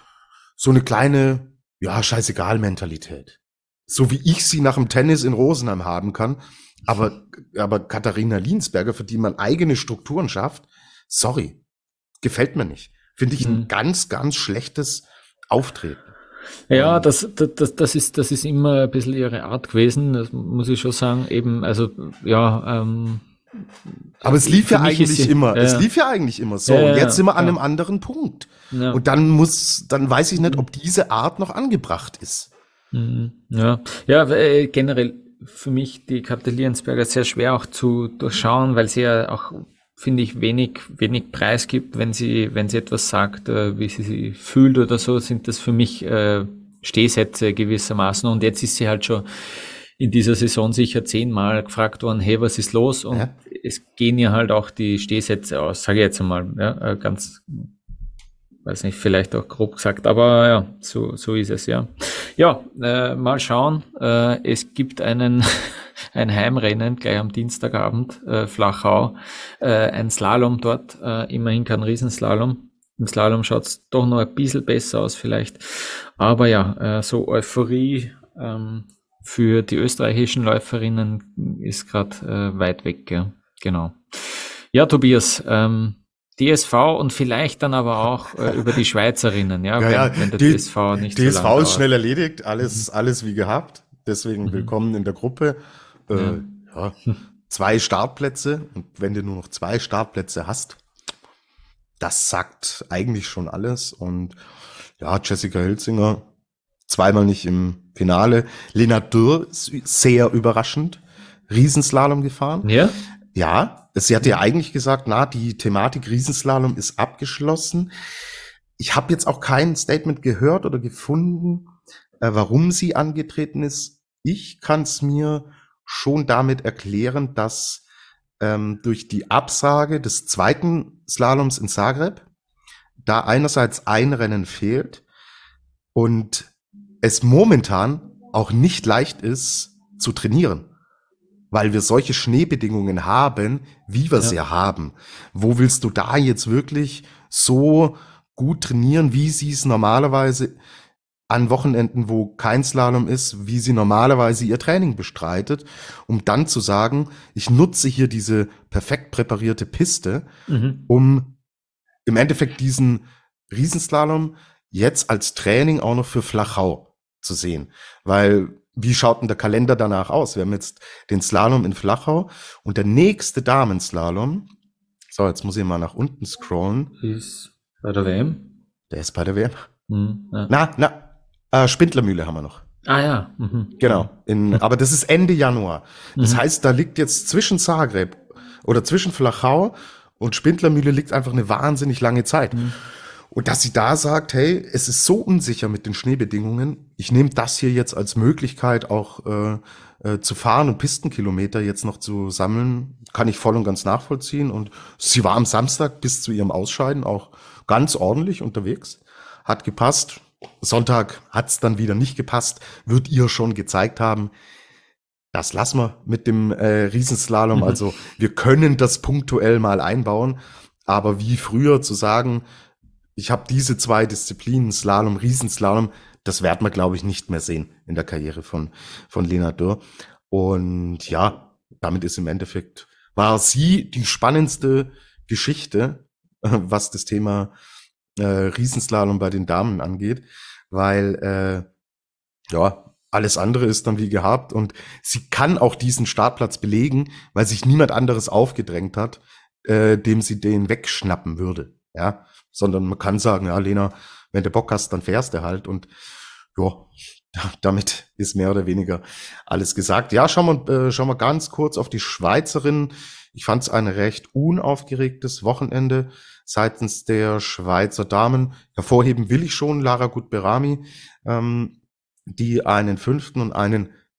so eine kleine, ja, scheißegal-Mentalität. So wie ich sie nach dem Tennis in Rosenheim haben kann, aber, aber Katharina Liensberger, für die man eigene Strukturen schafft, sorry, gefällt mir nicht. Finde ich ein mhm. ganz, ganz schlechtes Auftreten. Ja, das, das, das ist, das ist immer ein bisschen ihre Art gewesen, das muss ich schon sagen, eben, also, ja, ähm, aber es lief ja eigentlich sie, immer, ja. es lief ja eigentlich immer so. Ja, und jetzt sind wir ja. an einem anderen Punkt. Ja. Und dann muss, dann weiß ich nicht, ob diese Art noch angebracht ist. Ja, ja, äh, generell für mich die Katharina Liensberger sehr schwer auch zu durchschauen, weil sie ja auch, finde ich, wenig, wenig Preis gibt, wenn sie, wenn sie etwas sagt, äh, wie sie sich fühlt oder so, sind das für mich äh, Stehsätze gewissermaßen. Und jetzt ist sie halt schon in dieser Saison sicher zehnmal gefragt worden, hey, was ist los? Und ja. es gehen ja halt auch die Stehsätze aus, sage ich jetzt einmal, ja, ganz, weiß nicht, vielleicht auch grob gesagt, aber ja, so, so ist es, ja. Ja, äh, mal schauen, äh, es gibt einen, ein Heimrennen gleich am Dienstagabend, äh, Flachau, äh, ein Slalom dort, äh, immerhin kein Riesenslalom. Im Slalom schaut's doch noch ein bisschen besser aus vielleicht, aber ja, äh, so Euphorie, ähm, für die österreichischen Läuferinnen ist gerade äh, weit weg, ja. Genau. Ja, Tobias, ähm, D S V und vielleicht dann aber auch äh, über die Schweizerinnen, ja, ja, wenn, ja, wenn der die, D S V nicht D S V so lange ist schnell erledigt, alles, alles wie gehabt. Deswegen mhm. willkommen in der Gruppe. Äh, ja. Ja, zwei Startplätze und wenn du nur noch zwei Startplätze hast, das sagt eigentlich schon alles. Und ja, Jessica Hülsinger zweimal nicht im Finale. Lena Dürr ist sehr überraschend. Riesenslalom gefahren. Ja? Ja, sie hatte ja eigentlich gesagt, na, die Thematik Riesenslalom ist abgeschlossen. Ich habe jetzt auch kein Statement gehört oder gefunden, äh, warum sie angetreten ist. Ich kann es mir schon damit erklären, dass ähm, durch die Absage des zweiten Slaloms in Zagreb da einerseits ein Rennen fehlt und es momentan auch nicht leicht ist zu trainieren, weil wir solche Schneebedingungen haben, wie wir ja. sie haben. Wo willst du da jetzt wirklich so gut trainieren, wie sie es normalerweise an Wochenenden, wo kein Slalom ist, wie sie normalerweise ihr Training bestreitet, um dann zu sagen, ich nutze hier diese perfekt präparierte Piste, mhm. um im Endeffekt diesen Riesenslalom jetzt als Training auch noch für Flachau zu sehen. Weil, wie schaut denn der Kalender danach aus? Wir haben jetzt den Slalom in Flachau und der nächste Damenslalom, so, jetzt muss ich mal nach unten scrollen. Ist bei der W M? Der ist bei der W M. Hm, ja. Na, na, äh, Spindlermühle haben wir noch. Ah ja. Mhm. Genau. In, aber das ist Ende Januar. Das mhm. heißt, da liegt jetzt zwischen Zagreb oder zwischen Flachau und Spindlermühle liegt einfach eine wahnsinnig lange Zeit. Mhm. Und dass sie da sagt, hey, es ist so unsicher mit den Schneebedingungen, ich nehme das hier jetzt als Möglichkeit auch äh, äh, zu fahren und Pistenkilometer jetzt noch zu sammeln, kann ich voll und ganz nachvollziehen. Und sie war am Samstag bis zu ihrem Ausscheiden auch ganz ordentlich unterwegs, hat gepasst. Sonntag hat's dann wieder nicht gepasst, wird ihr schon gezeigt haben, das lassen wir mit dem äh, Riesenslalom. Mhm. Also wir können das punktuell mal einbauen, aber wie früher zu sagen, ich habe diese zwei Disziplinen, Slalom, Riesenslalom, das werden wir, glaube ich, nicht mehr sehen in der Karriere von von Lena Dürr. Und ja, damit ist im Endeffekt, war sie die spannendste Geschichte, was das Thema äh, Riesenslalom bei den Damen angeht, weil äh, ja, alles andere ist dann wie gehabt und sie kann auch diesen Startplatz belegen, weil sich niemand anderes aufgedrängt hat, äh, dem sie den wegschnappen würde, ja. Sondern man kann sagen, ja, Lena, wenn du Bock hast, dann fährst du halt. Und ja, damit ist mehr oder weniger alles gesagt. Ja, schauen wir, äh, schauen wir ganz kurz auf die Schweizerin. Ich fand es ein recht unaufgeregtes Wochenende seitens der Schweizer Damen. Hervorheben will ich schon Lara Gutberami, ähm, die einen fünften und einen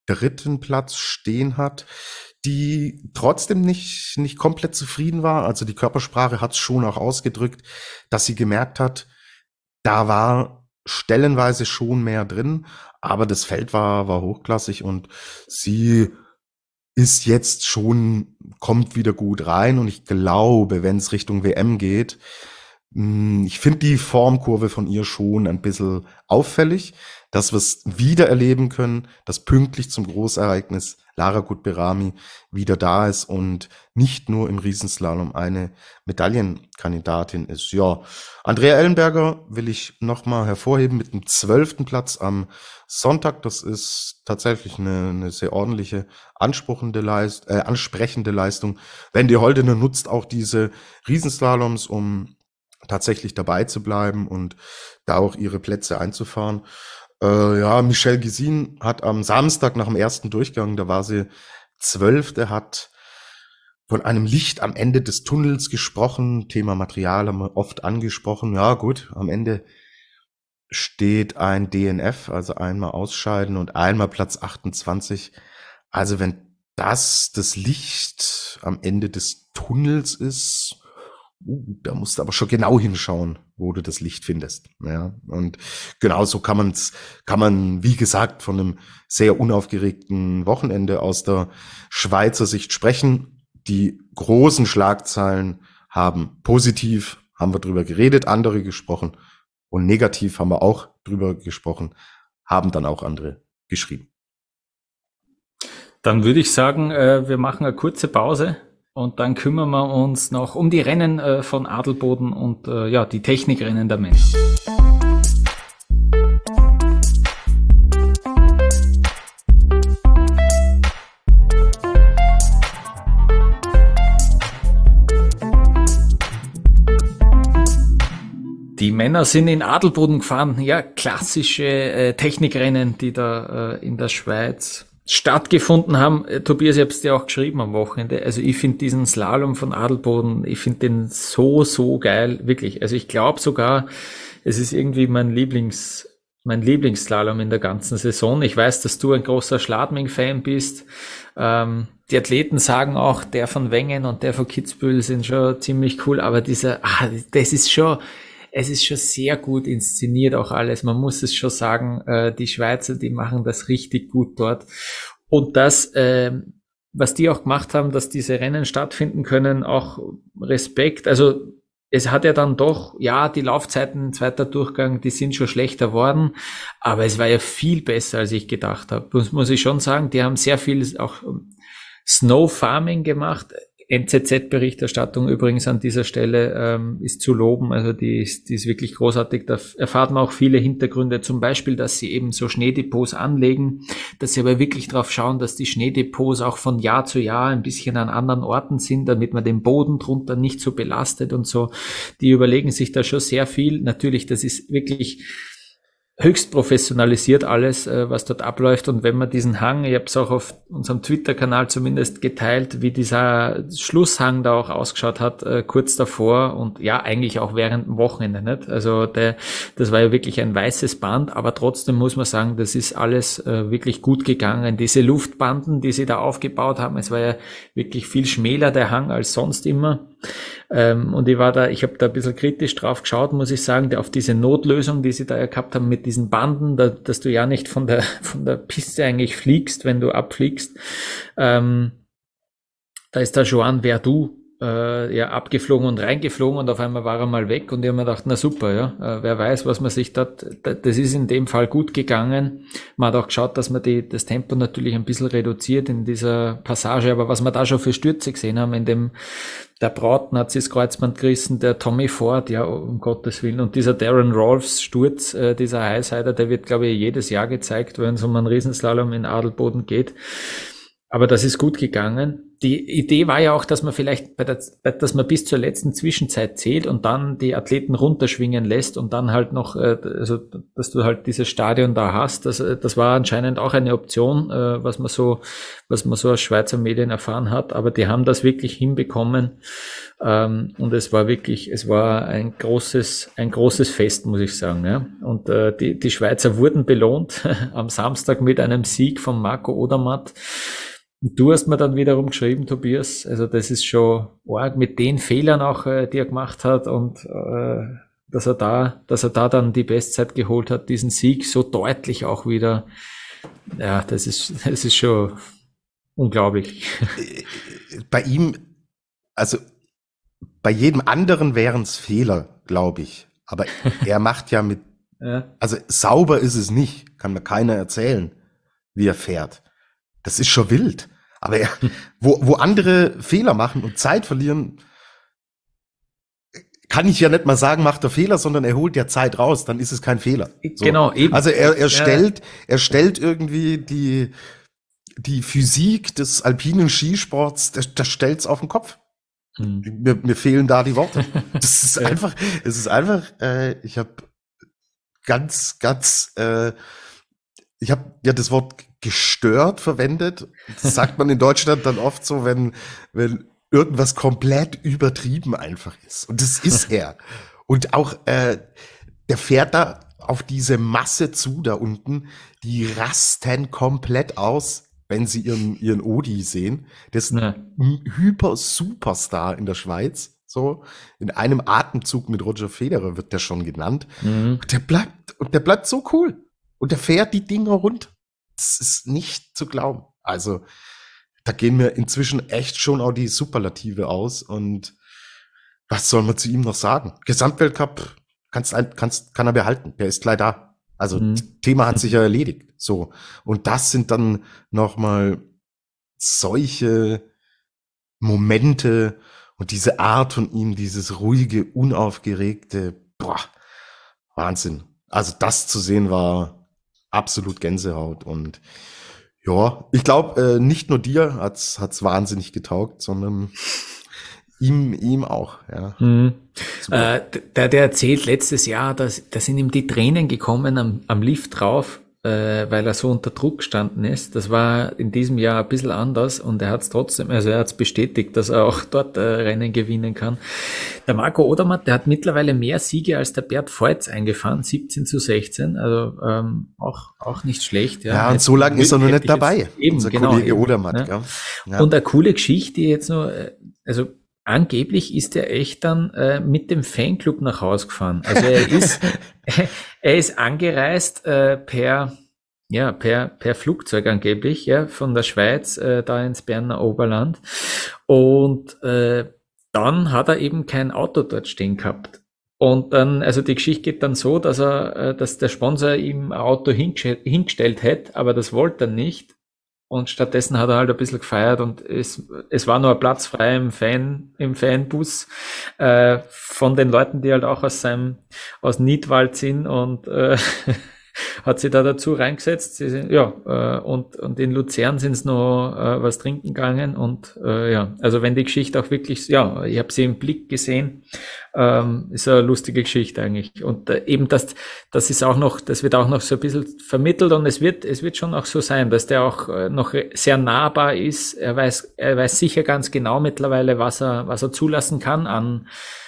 dritten Platz stehen hat, die trotzdem nicht, nicht komplett zufrieden war. Also die Körpersprache hat es schon auch ausgedrückt, dass sie gemerkt hat, da war stellenweise schon mehr drin, aber das Feld war, war hochklassig und sie ist jetzt schon, kommt wieder gut rein und ich glaube, wenn es Richtung W M geht, ich finde die Formkurve von ihr schon ein bisschen auffällig, dass wir es wieder erleben können, dass pünktlich zum Großereignis Lara Gutberami wieder da ist und nicht nur im Riesenslalom eine Medaillenkandidatin ist. Ja, Andrea Ellenberger will ich nochmal hervorheben mit dem zwölften Platz am Sonntag. Das ist tatsächlich eine, eine sehr ordentliche, ansprechende, Leist, äh, ansprechende Leistung. Wendy Holdener nutzt auch diese Riesenslaloms, um tatsächlich dabei zu bleiben und da auch ihre Plätze einzufahren. Äh, ja, Michelle Gesin hat am Samstag nach dem ersten Durchgang, da war sie Zwölfte, hat von einem Licht am Ende des Tunnels gesprochen. Thema Material haben wir oft angesprochen. Ja gut, am Ende steht ein D N F, also einmal ausscheiden und einmal Platz achtundzwanzig. Also wenn das das Licht am Ende des Tunnels ist, Uh, da musst du aber schon genau hinschauen, wo du das Licht findest. Ja, und genauso kann man's, kann man, wie gesagt, von einem sehr unaufgeregten Wochenende aus der Schweizer Sicht sprechen. Die großen Schlagzeilen haben positiv, haben wir drüber geredet, andere gesprochen und negativ haben wir auch drüber gesprochen, haben dann auch andere geschrieben. Dann würde ich sagen, wir machen eine kurze Pause. Und dann kümmern wir uns noch um die Rennen äh, von Adelboden und äh, ja, die Technikrennen der Männer. Die Männer sind in Adelboden gefahren. Ja, klassische äh, Technikrennen, die da äh, in der Schweiz stattgefunden haben. Tobias, ich habe es dir auch geschrieben am Wochenende. Also ich finde diesen Slalom von Adelboden, ich finde den so, so geil, wirklich. Also ich glaube sogar, es ist irgendwie mein Lieblings, mein Lieblingsslalom in der ganzen Saison. Ich weiß, dass du ein großer Schladming-Fan bist. Ähm, die Athleten sagen auch, der von Wengen und der von Kitzbühel sind schon ziemlich cool, aber dieser, ah, das ist schon, es ist schon sehr gut inszeniert auch alles. Man muss es schon sagen, äh, die Schweizer, die machen das richtig gut dort. Und das, äh, was die auch gemacht haben, dass diese Rennen stattfinden können, auch Respekt. Also es hat ja dann doch, ja, die Laufzeiten, zweiter Durchgang, die sind schon schlechter worden, aber es war ja viel besser, als ich gedacht habe. Das muss ich schon sagen, die haben sehr viel auch Snow Farming gemacht. N Z Z-Berichterstattung übrigens an dieser Stelle ähm, ist zu loben, also die ist, die ist wirklich großartig. Da erfahrt man auch viele Hintergründe, zum Beispiel, dass sie eben so Schneedepots anlegen, dass sie aber wirklich darauf schauen, dass die Schneedepots auch von Jahr zu Jahr ein bisschen an anderen Orten sind, damit man den Boden drunter nicht so belastet und so. Die überlegen sich da schon sehr viel. Natürlich, das ist wirklich höchst professionalisiert alles, was dort abläuft. Und wenn man diesen Hang, ich habe es auch auf unserem Twitter-Kanal zumindest geteilt, wie dieser Schlusshang da auch ausgeschaut hat, äh, kurz davor und ja, eigentlich auch während dem Wochenende, nicht? Also der, das war ja wirklich ein weißes Band, aber trotzdem muss man sagen, das ist alles äh, wirklich gut gegangen. Diese Luftbanden, die sie da aufgebaut haben, es war ja wirklich viel schmäler der Hang als sonst immer. Ähm, und ich war da, ich habe da ein bisschen kritisch drauf geschaut, muss ich sagen, auf diese Notlösung, die sie da ja gehabt haben mit diesen Banden, da, dass du ja nicht von der von der Piste eigentlich fliegst, wenn du abfliegst. Ähm, da ist der Joan Verdu äh, ja abgeflogen und reingeflogen und auf einmal war er mal weg und ich habe mir gedacht, na super, ja, äh, wer weiß, was man sich dort, das ist in dem Fall gut gegangen. Man hat auch geschaut, dass man die, das Tempo natürlich ein bisschen reduziert in dieser Passage, aber was wir da schon für Stürze gesehen haben, in dem der Brauten hat sich das Kreuzband gerissen, der Tommy Ford, ja, um Gottes Willen. Und dieser Darren Rolfs Sturz, äh, dieser Highsider, der wird, glaube ich, jedes Jahr gezeigt, wenn es um einen Riesenslalom in Adelboden geht. Aber das ist gut gegangen. die Idee war ja auch, dass man vielleicht bei der, dass man bis zur letzten Zwischenzeit zählt und dann die Athleten runterschwingen lässt und dann halt noch, also dass du halt dieses Stadion da hast. Das, das war anscheinend auch eine Option, was man so, was man so aus Schweizer Medien erfahren hat. Aber die haben das wirklich hinbekommen und es war wirklich, es war ein großes, ein großes Fest, muss ich sagen. Ja. Und die, die Schweizer wurden belohnt am Samstag mit einem Sieg von Marco Odermatt. Du hast mir dann wiederum geschrieben, Tobias, also das ist schon arg mit den Fehlern auch, äh, die er gemacht hat und äh, dass er da, dass er da dann die Bestzeit geholt hat, diesen Sieg so deutlich auch wieder. Ja, das ist, das ist schon unglaublich. Bei ihm, also bei jedem anderen wären es Fehler, glaube ich. Aber er macht ja mit, ja. Also sauber ist es nicht, kann mir keiner erzählen, wie er fährt. Das ist schon wild. Aber er, wo, wo andere Fehler machen und Zeit verlieren, kann ich ja nicht mal sagen, macht er Fehler, sondern er holt ja Zeit raus, dann ist es kein Fehler. So. Genau, eben. Also er, er stellt, er stellt irgendwie die, die Physik des alpinen Skisports, das, das stellt's auf den Kopf. Hm. Mir, mir fehlen da die Worte. Das ist einfach, es ist einfach, äh, ich habe ganz, ganz, äh, ich habe ja das Wort gestört verwendet. Das sagt man in Deutschland dann oft so, wenn, wenn irgendwas komplett übertrieben einfach ist. Und das ist er. Und auch, äh, der fährt da auf diese Masse zu da unten, die rasten komplett aus, wenn sie ihren, ihren Odi sehen. Der ist ein Hyper-Superstar in der Schweiz. So, in einem Atemzug mit Roger Federer wird der schon genannt. Mhm. Und der bleibt, und der bleibt so cool. Und der fährt die Dinger rund. Das ist nicht zu glauben. Also, da gehen mir inzwischen echt schon auch die Superlative aus. Und was soll man zu ihm noch sagen? Gesamtweltcup kannst, kannst, kann er behalten. Der ist gleich da. Also, mhm. das Thema hat sich ja erledigt. So. Und das sind dann nochmal solche Momente und diese Art von ihm, dieses ruhige, unaufgeregte, boah, Wahnsinn. Also, das zu sehen war absolut Gänsehaut und ja, ich glaube, äh, nicht nur dir hat's hat's wahnsinnig getaugt, sondern ihm ihm auch. Ja. Mhm. Äh, der, der erzählt letztes Jahr, dass da sind ihm die Tränen gekommen am, am Lift drauf, äh, weil er so unter Druck gestanden ist. Das war in diesem Jahr ein bisschen anders und er hat es trotzdem, also er hat es bestätigt, dass er auch dort äh, Rennen gewinnen kann. Der Marco Odermatt, der hat mittlerweile mehr Siege als der Bert Feutz eingefahren, siebzehn zu sechzehn, also ähm, auch auch nicht schlecht. Ja, ja und so lange ist er noch nicht dabei, eben, unser genau, Kollege eben, Odermatt. Ja. Ja. Und eine coole Geschichte jetzt noch, also angeblich ist er echt dann äh, mit dem Fanclub nach Hause gefahren. Also er ist, er ist angereist äh, per, ja, per, per Flugzeug angeblich, ja, von der Schweiz äh, da ins Berner Oberland. Und äh, dann hat er eben kein Auto dort stehen gehabt. Und dann, also die Geschichte geht dann so, dass er, äh, dass der Sponsor ihm ein Auto hingestellt, hingestellt hätte, aber das wollte er nicht. Und stattdessen hat er halt ein bisschen gefeiert und es, es war nur ein Platz frei im Fan, im Fanbus, äh, von den Leuten, die halt auch aus seinem, aus Nidwald sind und, äh, hat sie da dazu reingesetzt. Sie sind, ja, äh, und, und in Luzern sind es noch äh, was trinken gegangen und, äh, ja, also wenn die Geschichte auch wirklich, ja, ich habe sie im Blick gesehen, ähm, ist eine lustige Geschichte eigentlich. Und äh, eben das, das ist auch noch, das wird auch noch so ein bisschen vermittelt und es wird, es wird schon auch so sein, dass der auch äh, noch sehr nahbar ist. Er weiß, er weiß sicher ganz genau mittlerweile, was er, was er zulassen kann an,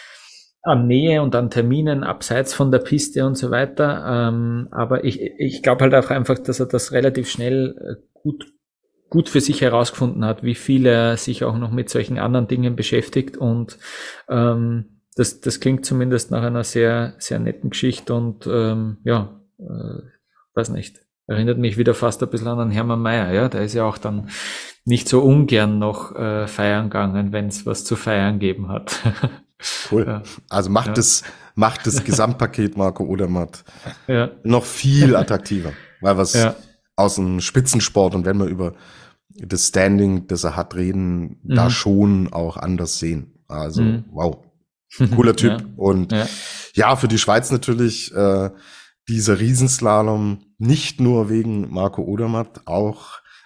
an Nähe und an Terminen abseits von der Piste und so weiter. Ähm, aber ich, ich glaube halt auch einfach, dass er das relativ schnell gut, gut für sich herausgefunden hat, wie viel er sich auch noch mit solchen anderen Dingen beschäftigt und ähm, Das, das klingt zumindest nach einer sehr, sehr netten Geschichte und ähm, ja, äh, weiß nicht, erinnert mich wieder fast ein bisschen an Hermann Mayer, ja, der ist ja auch dann nicht so ungern noch äh, feiern gegangen, wenn es was zu feiern gegeben hat. Cool. Ja. Also macht ja. das, macht das Gesamtpaket Marco Odermatt ja. noch viel attraktiver, weil was ja. aus dem Spitzensport und wenn wir über das Standing, das er hat, reden, mhm. da schon auch anders sehen. Also, mhm. wow. Cooler Typ. Ja. Und ja. ja, für die Schweiz natürlich äh, dieser Riesenslalom, nicht nur wegen Marco Odermatt, auch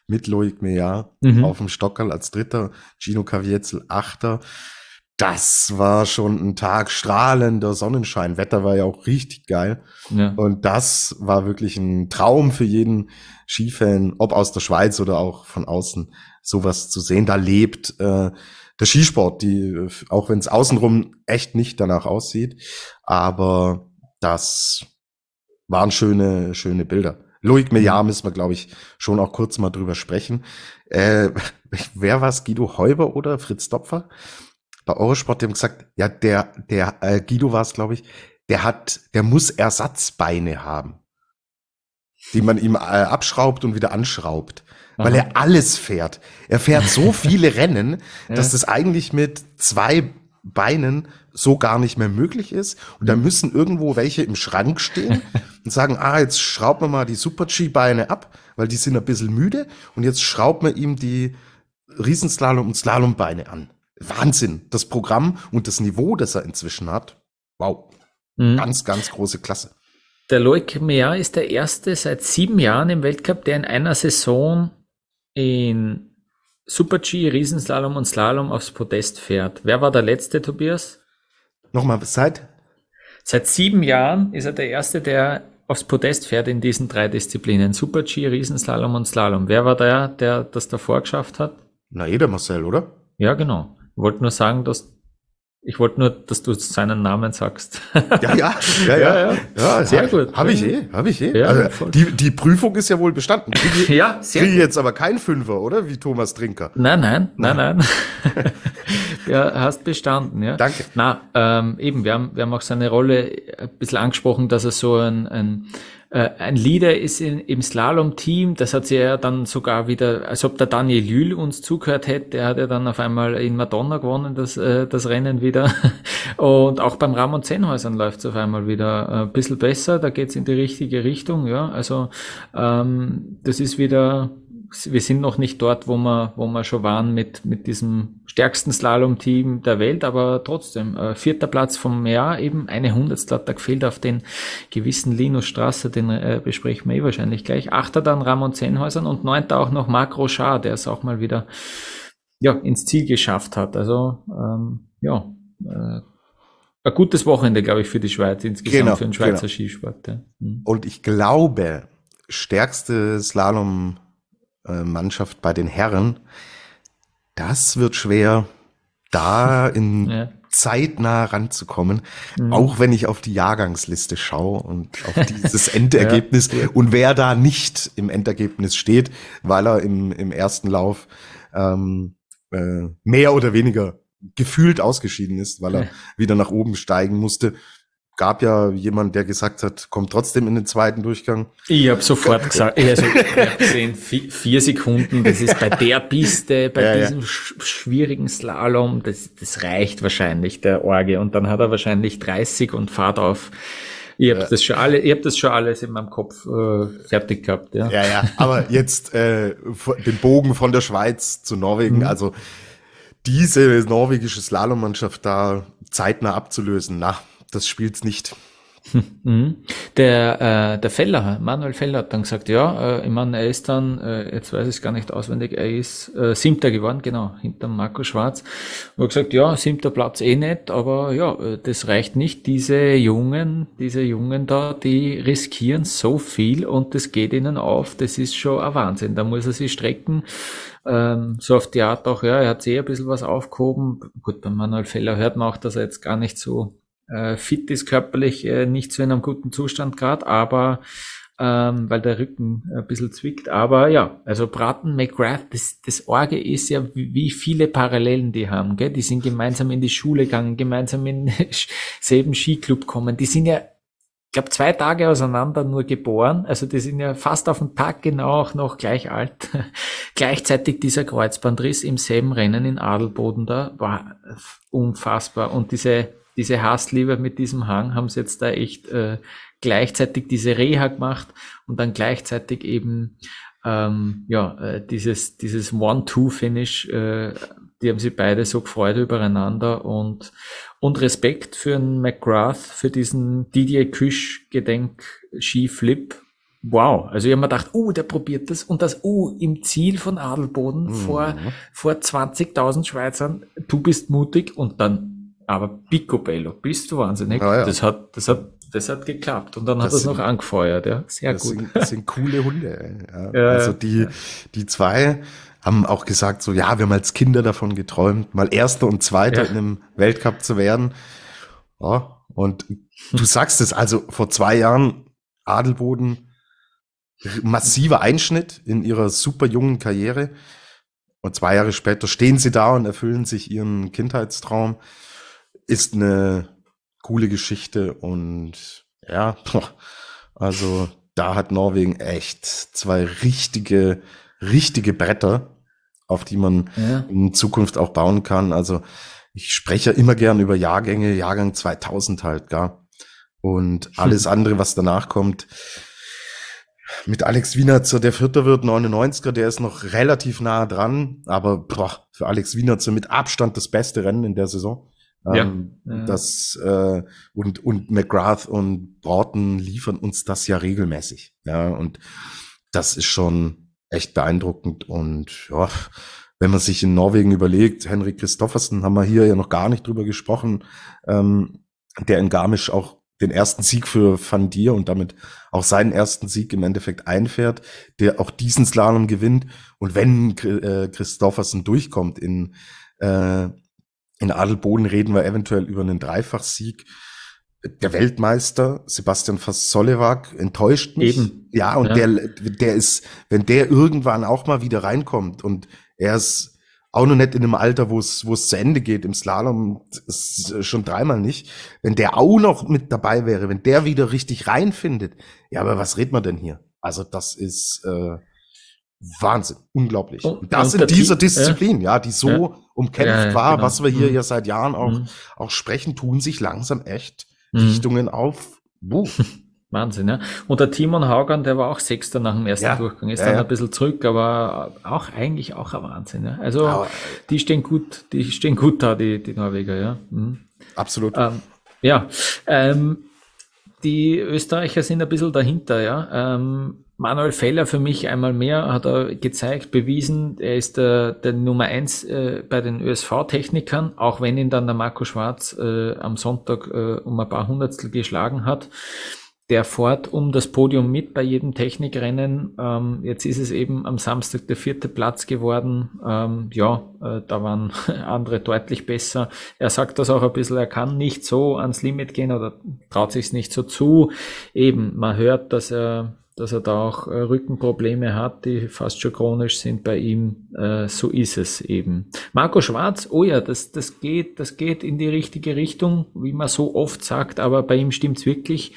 mit Loic Meillard Mhm. auf dem Stockerl als Dritter, Gino Caviezel Achter. Das war schon ein Tag strahlender Sonnenschein. Wetter war ja auch richtig geil. Ja. Und das war wirklich ein Traum für jeden Skifan, ob aus der Schweiz oder auch von außen, sowas zu sehen. Da lebt äh, der Skisport, die, auch wenn es außenrum echt nicht danach aussieht. Aber das waren schöne, schöne Bilder. Loic Meillard müssen wir, glaube ich, schon auch kurz mal drüber sprechen. Äh, wer war's? Guido Heuber oder Fritz Dopfer? Bei Eurosport, die haben gesagt, ja, der, der äh, Guido war es, glaube ich, der hat, der muss Ersatzbeine haben, die man ihm äh, abschraubt und wieder anschraubt, weil Aha. er alles fährt. Er fährt so viele Rennen, Ja. dass das eigentlich mit zwei Beinen so gar nicht mehr möglich ist. Und da müssen irgendwo welche im Schrank stehen und sagen, ah, jetzt schrauben wir mal die Super-G-Beine ab, weil die sind ein bisschen müde. Und jetzt schrauben wir ihm die Riesenslalom- und Slalombeine an. Wahnsinn. Das Programm und das Niveau, das er inzwischen hat. Wow. Mhm. Ganz, ganz große Klasse. Der Loic Meillard ist der erste seit sieben Jahren im Weltcup, der in einer Saison in Super-G, Riesenslalom und Slalom aufs Podest fährt. Wer war der letzte, Tobias? Nochmal, seit? Seit sieben Jahren ist er der erste, der aufs Podest fährt in diesen drei Disziplinen. Super-G, Riesenslalom und Slalom. Wer war der, der das davor geschafft hat? Na, eh der Marcel, oder? Ja, genau. Ich wollte nur sagen, dass ich wollte nur, dass du seinen Namen sagst. Ja, ja, ja, Ja, ja. ja. ja Sehr hab, gut. Habe ich eh, habe ich eh. Ja, also, voll. die, die Prüfung ist ja wohl bestanden. Kriege ich, Ja, sehr krieg ich gut. jetzt aber kein Fünfer, oder? Wie Thomas Trinker. Nein, nein, nein, nein. Ja, hast bestanden, ja. Danke. Na, ähm, eben, wir haben, wir haben auch seine Rolle ein bisschen angesprochen, dass er so ein, ein, äh, ein Leader ist in, im Slalom-Team. Das hat sich ja dann sogar wieder, als ob der Daniel Lühl uns zugehört hätte. Der hat ja dann auf einmal in Madonna gewonnen, das, äh, das Rennen wieder. Und auch beim Ramon Zenhäusern läuft es auf einmal wieder ein bisschen besser. Da geht es in die richtige Richtung, ja. Also, ähm, das ist wieder, wir sind noch nicht dort, wo wir, wo wir schon waren mit, mit diesem stärksten Slalom-Team der Welt, aber trotzdem, äh, vierter Platz vom Jahr, eben eine Hundertstel hat da gefehlt auf den gewissen Linus Strasser, den äh, besprechen wir eh wahrscheinlich gleich. Achter dann Ramon Zenhäusern und neunter auch noch Marc Rochard, der es auch mal wieder, ja, ins Ziel geschafft hat. Also, ähm, ja, äh, ein gutes Wochenende, glaube ich, für die Schweiz insgesamt, Genau, für den Schweizer genau. Skisport. Ja. Mhm. Und ich glaube, stärkste Slalom-Mannschaft bei den Herren, das wird schwer, da in Ja. zeitnah ranzukommen, Mhm. auch wenn ich auf die Jahrgangsliste schaue und auf dieses Endergebnis und wer da nicht im Endergebnis steht, weil er im, im ersten Lauf ähm, äh, mehr oder weniger gefühlt ausgeschieden ist, weil er Ja. wieder nach oben steigen musste. Gab ja jemand, der gesagt hat, kommt trotzdem in den zweiten Durchgang. Ich habe sofort gesagt, also, ich hab gesehen, vi- vier Sekunden, das ist bei der Piste, bei Ja, ja. diesem sch schwierigen Slalom, das, das reicht wahrscheinlich, der Orge. Und dann hat er wahrscheinlich dreißig und fahrt auf. Ich habe Ja. das schon alle, ich hab das schon alles in meinem Kopf äh, fertig gehabt, ja. Ja, ja, aber jetzt äh, vor- den Bogen von der Schweiz zu Norwegen, Mhm. also diese norwegische Slalommannschaft da zeitnah abzulösen, na, das spielt's nicht. Mhm. Der, äh, der Feller, Manuel Feller hat dann gesagt, ja, äh, ich meine, er ist dann, äh, jetzt weiß ich es gar nicht auswendig, er ist äh, Siebter geworden, genau, hinter Marco Schwarz. Und hat gesagt, ja, siebter Platz eh nicht, aber ja, äh, das reicht nicht. Diese Jungen, diese Jungen da, die riskieren so viel und das geht ihnen auf, das ist schon ein Wahnsinn. Da muss er sich strecken. Ähm, so auf die Art auch, ja, er hat sich eh ein bisschen was aufgehoben. Gut, bei Manuel Feller hört man auch, dass er jetzt gar nicht so äh, fit ist, körperlich äh, nicht so in einem guten Zustand gerade, aber ähm, weil der Rücken ein bisschen zwickt. Aber ja, also Bratton McGrath, das, das Orge ist ja, wie, wie viele Parallelen die haben, gell? Die sind gemeinsam in die Schule gegangen, gemeinsam in selben Skiclub kommen. Die sind ja, ich glaube, zwei Tage auseinander nur geboren. Also die sind ja fast auf den Tag genau auch noch gleich alt. Gleichzeitig dieser Kreuzbandriss im selben Rennen in Adelboden da war unfassbar. Und diese diese Hassliebe mit diesem Hang haben sie jetzt da echt äh, gleichzeitig diese Reha gemacht und dann gleichzeitig eben ähm, ja äh, dieses dieses One-Two-Finish. Äh, die haben sich beide so gefreut übereinander und und Respekt für den McGrath, für diesen Didier Küsch Gedenk Skiflip, wow. Also ich habe mir gedacht, oh, der probiert das und das, oh, im Ziel von Adelboden mhm. vor, vor zwanzigtausend Schweizern, du bist mutig und dann, aber picobello, bist du wahnsinnig. Ja, ja. Das hat, das hat, das hat geklappt und dann das hat es noch angefeuert, ja. Sehr das gut. Sind, das sind coole Hunde, ja. Ja, also die, ja. die zwei haben auch gesagt so, ja, wir haben als Kinder davon geträumt, mal Erster und Zweiter ja. in einem Weltcup zu werden. Ja, und du sagst es, also vor zwei Jahren Adelboden, massiver Einschnitt in ihrer super jungen Karriere. Und zwei Jahre später stehen sie da und erfüllen sich ihren Kindheitstraum. Ist eine coole Geschichte und ja, also da hat Norwegen echt zwei richtige, richtige Bretter, auf die man ja. in Zukunft auch bauen kann. Also ich spreche ja immer gern über Jahrgänge, Jahrgang zweitausend halt, gar. Und alles andere, was danach kommt, mit Alex Wienerzer, der Vierter wird, neunundneunziger, der ist noch relativ nah dran, aber boah, für Alex Wienerzer mit Abstand das beste Rennen in der Saison. Ja. Ähm, ja. Das äh, und und McGrath und Broughton liefern uns das ja regelmäßig. Ja, und das ist schon echt beeindruckend. Und ja, wenn man sich in Norwegen überlegt, Henrik Kristoffersen haben wir hier ja noch gar nicht drüber gesprochen, ähm, der in Garmisch auch den ersten Sieg für Van Dier und damit auch seinen ersten Sieg im Endeffekt einfährt, der auch diesen Slalom gewinnt. Und wenn äh, Kristoffersen durchkommt in äh, in Adelboden, reden wir eventuell über einen Dreifachsieg. Der Weltmeister Sebastian Fasolewak enttäuscht mich. Eben. Ja, und ja. der der ist, wenn der irgendwann auch mal wieder reinkommt und er ist auch noch nicht in einem Alter, wo es wo es zu Ende geht im Slalom, ist schon dreimal nicht. Wenn der auch noch mit dabei wäre, wenn der wieder richtig reinfindet, ja, aber was redet man denn hier? Also das ist äh, Wahnsinn, unglaublich. Oh, und das in dieser Team, Disziplin, ja, ja die so ja. umkämpft ja, ja, war, genau. was wir hier mhm. ja seit Jahren auch mhm. auch sprechen, tun sich langsam echt mhm. Richtungen auf. Buh. Wahnsinn, ja. Und der Timon Haugan, der war auch Sechster nach dem ersten ja, Durchgang, ist ja, dann ja. ein bisschen zurück, aber auch eigentlich auch ein Wahnsinn, ja. Also, aber, die stehen gut, die stehen gut da, die, die Norweger, ja. Mhm. Absolut. Ähm, ja, ähm, die Österreicher sind ein bisschen dahinter, ja. Ähm, Manuel Feller für mich einmal mehr hat er gezeigt, bewiesen, er ist der, der Nummer eins äh, bei den Ö S V-Technikern, auch wenn ihn dann der Marco Schwarz äh, am Sonntag äh, um ein paar Hundertstel geschlagen hat. Der fährt um das Podium mit bei jedem Technikrennen. Ähm, jetzt ist es eben am Samstag der vierte Platz geworden. Ähm, ja, äh, da waren andere deutlich besser. Er sagt das auch ein bisschen, er kann nicht so ans Limit gehen oder traut sich es nicht so zu. Eben, man hört, dass er dass er da auch äh, Rückenprobleme hat, die fast schon chronisch sind bei ihm. Äh, so ist es eben. Marco Schwarz, oh ja, das das geht, das geht in die richtige Richtung, wie man so oft sagt, aber bei ihm stimmt's wirklich.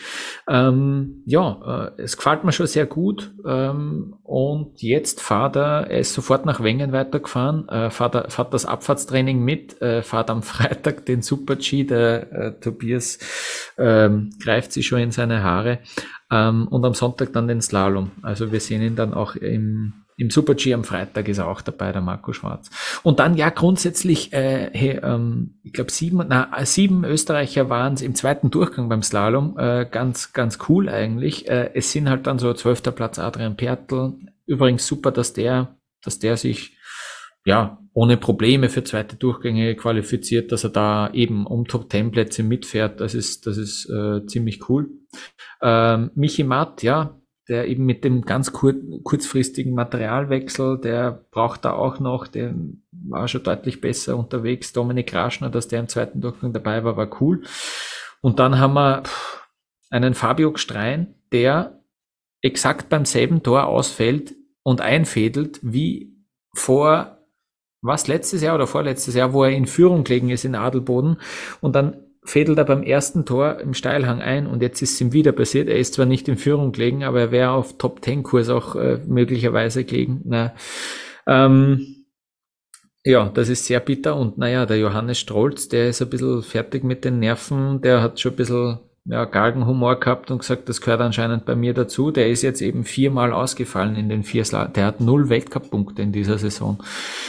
Ähm, ja, äh, es gefällt mir schon sehr gut. Ähm, und jetzt fährt er, er ist sofort nach Wengen weitergefahren, äh, fährt, er, fährt das Abfahrtstraining mit, äh, fährt am Freitag den Super-G, der äh, Tobias ähm, greift sich schon in seine Haare. Um, und am Sonntag dann den Slalom. Also wir sehen ihn dann auch im, im Super-G am Freitag ist er auch dabei, der Marco Schwarz. Und dann ja grundsätzlich, äh, hey, ähm, ich glaube sieben, na, sieben Österreicher waren es im zweiten Durchgang beim Slalom. Äh, ganz, ganz cool eigentlich. Äh, es sind halt dann so zwölfter Platz Adrian Pertl. Übrigens super, dass der, dass der sich ja ohne Probleme für zweite Durchgänge qualifiziert, dass er da eben um Top-Ten-Plätze mitfährt. Das ist, das ist äh, ziemlich cool. Ähm, Michi Matt, ja, der eben mit dem ganz kur kurzfristigen Materialwechsel, der braucht da auch noch, der war schon deutlich besser unterwegs. Dominik Raschner, dass der im zweiten Durchgang dabei war, war cool. Und dann haben wir einen Fabio Gstrein, der exakt beim selben Tor ausfällt und einfädelt, wie vor, was, letztes Jahr oder vorletztes Jahr, wo er in Führung gelegen ist in Adelboden und dann fädelt er beim ersten Tor im Steilhang ein und jetzt ist es ihm wieder passiert. Er ist zwar nicht in Führung gelegen, aber er wäre auf Top-Ten-Kurs auch äh, möglicherweise gelegen. Na, ähm, ja, das ist sehr bitter und naja, der Johannes Strolz, der ist ein bisschen fertig mit den Nerven, der hat schon ein bisschen ja, Galgenhumor gehabt und gesagt, das gehört anscheinend bei mir dazu. Der ist jetzt eben viermal ausgefallen in den vier Slalom. Der hat null Weltcup-Punkte in dieser Saison.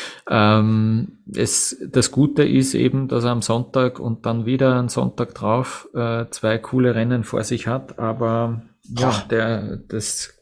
Ähm, es, das Gute ist eben, dass er am Sonntag und dann wieder am Sonntag drauf äh, zwei coole Rennen vor sich hat, aber ja, der, das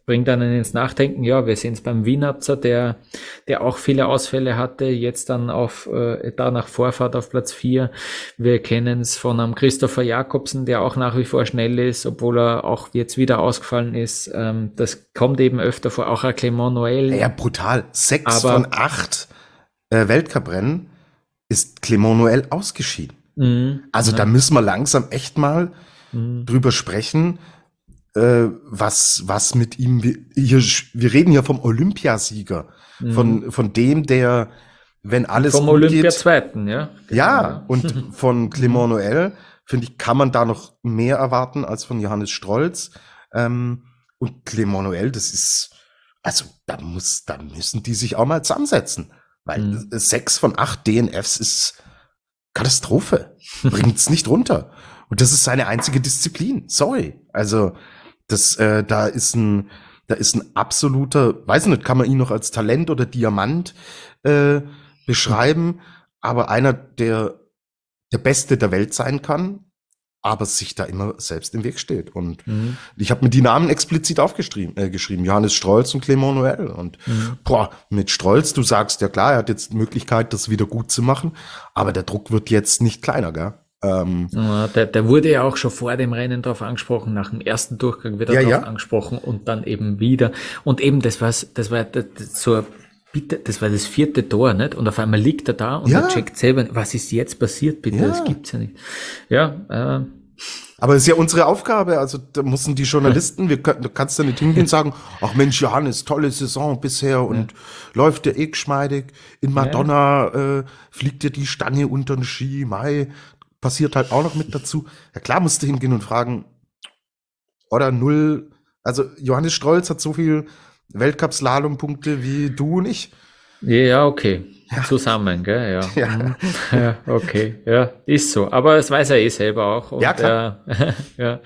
bringt einen ins Nachdenken. Ja, wir sehen es beim Wienapzer, der, der auch viele Ausfälle hatte, jetzt dann auf, äh, da nach Vorfahrt auf Platz vier. Wir kennen es von einem Christopher Jakobsen, der auch nach wie vor schnell ist, obwohl er auch jetzt wieder ausgefallen ist. Ähm, das kommt eben öfter vor, auch ein Clément Noël. Ja, brutal. Sechs Aber- von acht äh, Weltcuprennen ist Clément Noël ausgeschieden. Mhm. Also da müssen wir langsam echt mal Mhm. drüber sprechen, äh, was, was mit ihm, wir, hier, wir reden ja vom Olympiasieger, Mhm. von, von dem, der, wenn alles Vom gut Olympia-Zweiten, ja. geht, ja, und von Clément Noël, finde ich, kann man da noch mehr erwarten als von Johannes Strolz. Ähm, und Clément Noël, das ist, also da muss, da müssen die sich auch mal zusammensetzen, weil Mhm. sechs von acht D N Fs ist Katastrophe, bringt's nicht runter. Und das ist seine einzige Disziplin. Sorry. Also, das, äh, da ist ein, da ist ein absoluter, weiß nicht, kann man ihn noch als Talent oder Diamant äh, beschreiben, aber einer, der der Beste der Welt sein kann, aber sich da immer selbst im Weg steht. Und Mhm. ich habe mir die Namen explizit aufgeschrieben, äh, geschrieben, Johannes Strolz und Clément Noël. Und Mhm. boah, mit Strolz, du sagst ja klar, er hat jetzt die Möglichkeit, das wieder gut zu machen, aber der Druck wird jetzt nicht kleiner, gell? Ähm, Ja, der, der wurde ja auch schon vor dem Rennen drauf angesprochen, nach dem ersten Durchgang wieder Ja, drauf ja. angesprochen und dann eben wieder. Und eben, das war, das war das, das so, bitte, das war das vierte Tor, nicht? Und auf einmal liegt er da und Ja. er checkt selber, was ist jetzt passiert, bitte? Ja. Das gibt's ja nicht. Ja, äh, aber es ist ja unsere Aufgabe, also da müssen die Journalisten, wir können, du kannst ja nicht hingehen und sagen, ach Mensch, Johannes, tolle Saison bisher und läuft ja eh geschmeidig. In Madonna äh, fliegt dir die Stange unter den Ski, Mai, passiert halt auch noch mit dazu. Ja klar musst du hingehen und fragen, oder null, also Johannes Strolz hat so viel Weltcup-Slalom-Punkte wie du und ich. ja, okay. Zusammen, gell, ja. Ja. Mhm. Ja, okay, ja, ist so. Aber das weiß er eh selber auch. Und Ja, klar. Er, ja.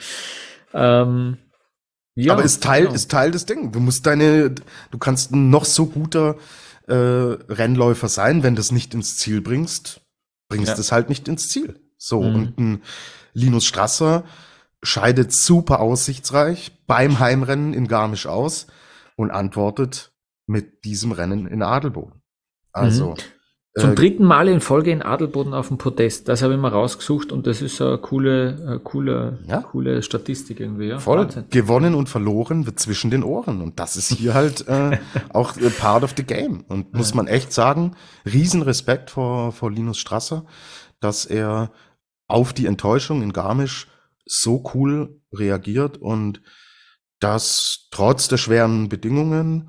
Ähm, ja, Aber ist Teil, genau. ist Teil des Ding. Du musst deine, du kannst ein noch so guter äh, Rennläufer sein, wenn du es nicht ins Ziel bringst, bringst Ja. es halt nicht ins Ziel. So, Mhm. und ein Linus Strasser scheidet super aussichtsreich beim Heimrennen in Garmisch aus und antwortet mit diesem Rennen in Adelboden. Also, Zum äh, dritten Mal in Folge in Adelboden auf dem Podest. Das habe ich mal rausgesucht und das ist eine coole, eine coole, Ja. coole Statistik irgendwie. Ja. voll Wahnsinn. gewonnen und verloren wird zwischen den Ohren. Und das ist hier halt äh, auch äh, part of the game. Und muss man echt sagen, Riesenrespekt vor, vor Linus Strasser, dass er auf die Enttäuschung in Garmisch so cool reagiert und das trotz der schweren Bedingungen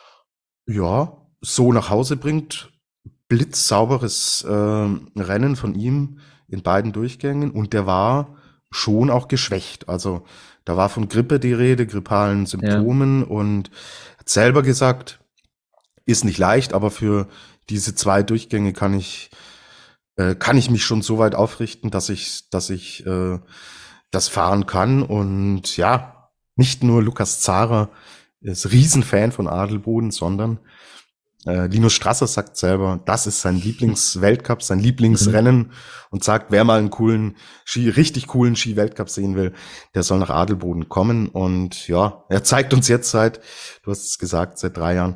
ja so nach Hause bringt. Blitzsauberes äh, Rennen von ihm in beiden Durchgängen und der war schon auch geschwächt. Also da war von Grippe die Rede, grippalen Symptomen und hat selber gesagt, ist nicht leicht, aber für diese zwei Durchgänge kann ich äh, kann ich mich schon so weit aufrichten, dass ich dass ich äh, das fahren kann. Und ja, nicht nur Lukas Zahrer ist Riesenfan von Adelboden, sondern äh, Linus Strasser sagt selber, das ist sein Lieblingsweltcup, sein Lieblingsrennen und sagt, wer mal einen coolen Ski, richtig coolen Ski-Weltcup sehen will, der soll nach Adelboden kommen. Und ja, er zeigt uns jetzt seit, du hast es gesagt, seit drei Jahren,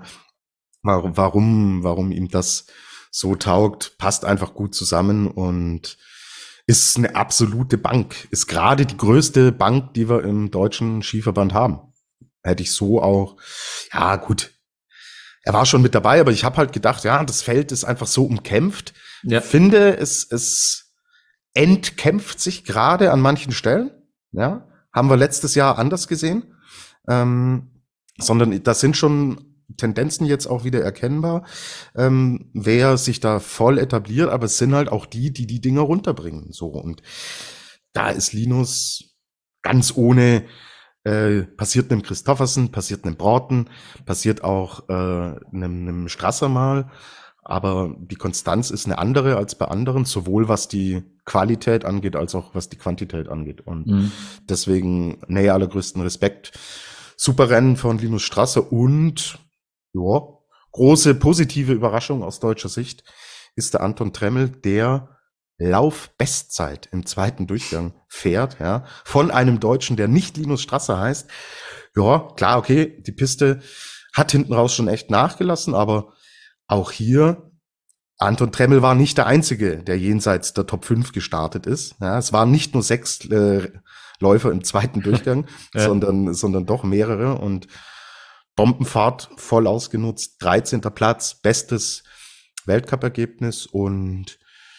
warum, warum ihm das so taugt, passt einfach gut zusammen und ist eine absolute Bank, ist gerade die größte Bank, die wir im deutschen Skiverband haben. Hätte ich so auch, ja gut, er war schon mit dabei, aber ich habe halt gedacht, ja, das Feld ist einfach so umkämpft. Ja. Ich finde, es, es entkämpft sich gerade an manchen Stellen. Ja, haben wir letztes Jahr anders gesehen. Ähm, sondern das sind schon Tendenzen jetzt auch wieder erkennbar, ähm, wer sich da voll etabliert, aber es sind halt auch die, die die Dinger runterbringen. So, und da ist Linus ganz ohne, äh, passiert einem Christoffersen, passiert einem Broughton, passiert auch äh, einem, einem Strasser mal, aber die Konstanz ist eine andere als bei anderen, sowohl was die Qualität angeht, als auch was die Quantität angeht. Und Mhm. deswegen, nee, allergrößten Respekt. Super Rennen von Linus Strasser und ja, große positive Überraschung aus deutscher Sicht ist der Anton Tremmel, der Laufbestzeit im zweiten Durchgang fährt, ja, von einem Deutschen, der nicht Linus Strasser heißt. Ja, klar, okay, die Piste hat hinten raus schon echt nachgelassen, aber auch hier, Anton Tremmel war nicht der Einzige, der jenseits der Top fünf gestartet ist. Ja, es waren nicht nur sechs äh, Läufer im zweiten Durchgang, ja. sondern, sondern doch mehrere und Bombenfahrt voll ausgenutzt, dreizehnter Platz, bestes Weltcup-Ergebnis und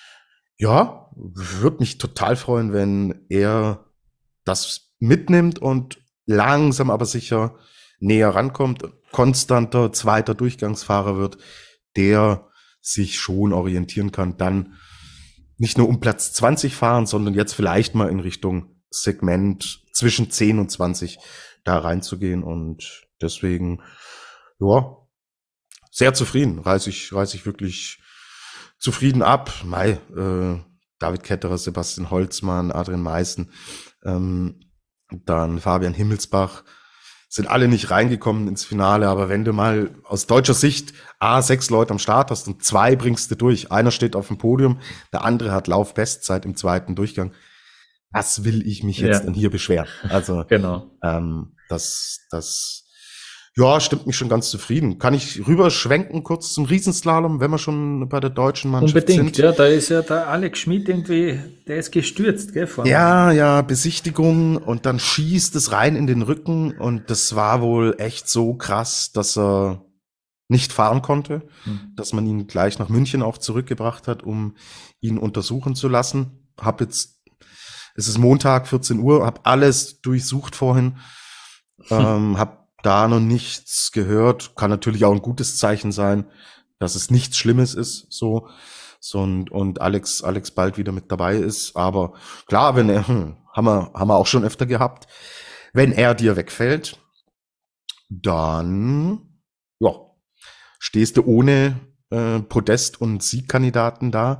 ja, würde mich total freuen, wenn er das mitnimmt und langsam aber sicher näher rankommt, konstanter zweiter Durchgangsfahrer wird, der sich schon orientieren kann, dann nicht nur um Platz zwanzig fahren, sondern jetzt vielleicht mal in Richtung Segment zwischen zehn und zwanzig da reinzugehen und deswegen, ja, sehr zufrieden, reiß ich, reiß ich wirklich zufrieden ab. Mei, äh, David Ketterer, Sebastian Holzmann, Adrian Meißen, ähm, dann Fabian Himmelsbach, sind alle nicht reingekommen ins Finale, aber wenn du mal aus deutscher Sicht A, sechs Leute am Start hast und zwei bringst du durch, einer steht auf dem Podium, der andere hat Laufbestzeit im zweiten Durchgang, was will ich mich jetzt ja. denn hier beschweren? Also, genau. ähm, das, das, ja, stimmt mich schon ganz zufrieden. Kann ich rüberschwenken kurz zum Riesenslalom, wenn wir schon bei der deutschen Mannschaft Unbedingt, sind? ja, da ist ja der Alex Schmid irgendwie, der ist gestürzt, gell? Vorne. Ja, ja, Besichtigung und dann schießt es rein in den Rücken und das war wohl echt so krass, dass er nicht fahren konnte, hm. dass man ihn gleich nach München auch zurückgebracht hat, um ihn untersuchen zu lassen. Hab jetzt, es ist Montag, vierzehn Uhr, hab alles durchsucht vorhin, hm. ähm, hab da noch nichts gehört. Kann natürlich auch ein gutes Zeichen sein, dass es nichts Schlimmes ist, so, so und, und Alex, Alex bald wieder mit dabei ist. Aber klar, wenn er, hm, haben wir, haben wir auch schon öfter gehabt, wenn er dir wegfällt, dann, ja, stehst du ohne äh, Podest- und Siegkandidaten da.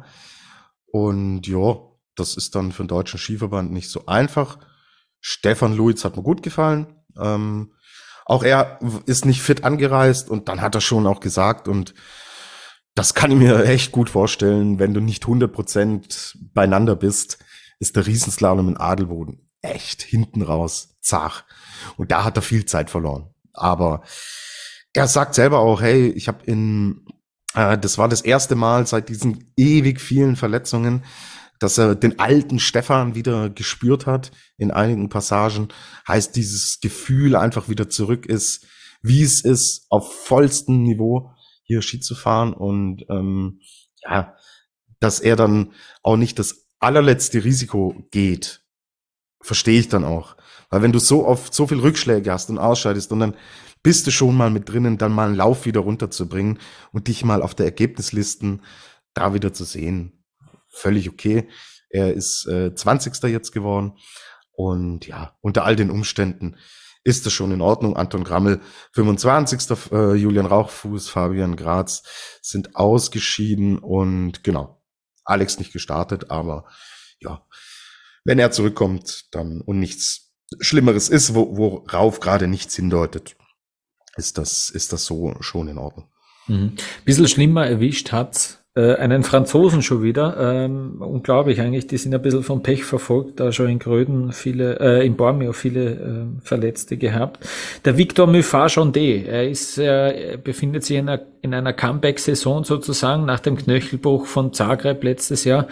Und ja, das ist dann für den Deutschen Skiverband nicht so einfach. Stefan Luiz hat mir gut gefallen. Ähm, Auch er ist nicht fit angereist und dann hat er schon auch gesagt und das kann ich mir echt gut vorstellen, wenn du nicht hundert Prozent beieinander bist, ist der Riesenslalom in Adelboden echt hinten raus zart. Und da hat er viel Zeit verloren. Aber er sagt selber auch, hey, ich habe in, äh, das war das erste Mal seit diesen ewig vielen Verletzungen, dass er den alten Stefan wieder gespürt hat in einigen Passagen, heißt dieses Gefühl einfach wieder zurück ist, wie es ist, auf vollstem Niveau hier Ski zu fahren und ähm, ja, dass er dann auch nicht das allerletzte Risiko geht, verstehe ich dann auch. Weil wenn du so oft so viel Rückschläge hast und ausscheidest und dann bist du schon mal mit drinnen, dann mal einen Lauf wieder runterzubringen und dich mal auf der Ergebnislisten da wieder zu sehen, völlig okay. Er ist äh, zwanzigster jetzt geworden und ja, unter all den Umständen ist das schon in Ordnung. Anton Grammel fünfundzwanzigster Äh, Julian Rauchfuß, Fabian Graz sind ausgeschieden und genau, Alex nicht gestartet, aber ja, wenn er zurückkommt dann und nichts Schlimmeres ist, wo, worauf gerade nichts hindeutet, ist das, ist das so schon in Ordnung. Mhm. Bisschen schlimmer erwischt hat's äh, einen Franzosen schon wieder. Ähm, unglaublich eigentlich, die sind ein bisschen vom Pech verfolgt, da schon in Gröden viele, äh, in Bormio viele äh, Verletzte gehabt. Der Victor Muffat-Jondé, er ist, äh, befindet sich in einer, in einer Comeback-Saison sozusagen nach dem Knöchelbruch von Zagreb letztes Jahr.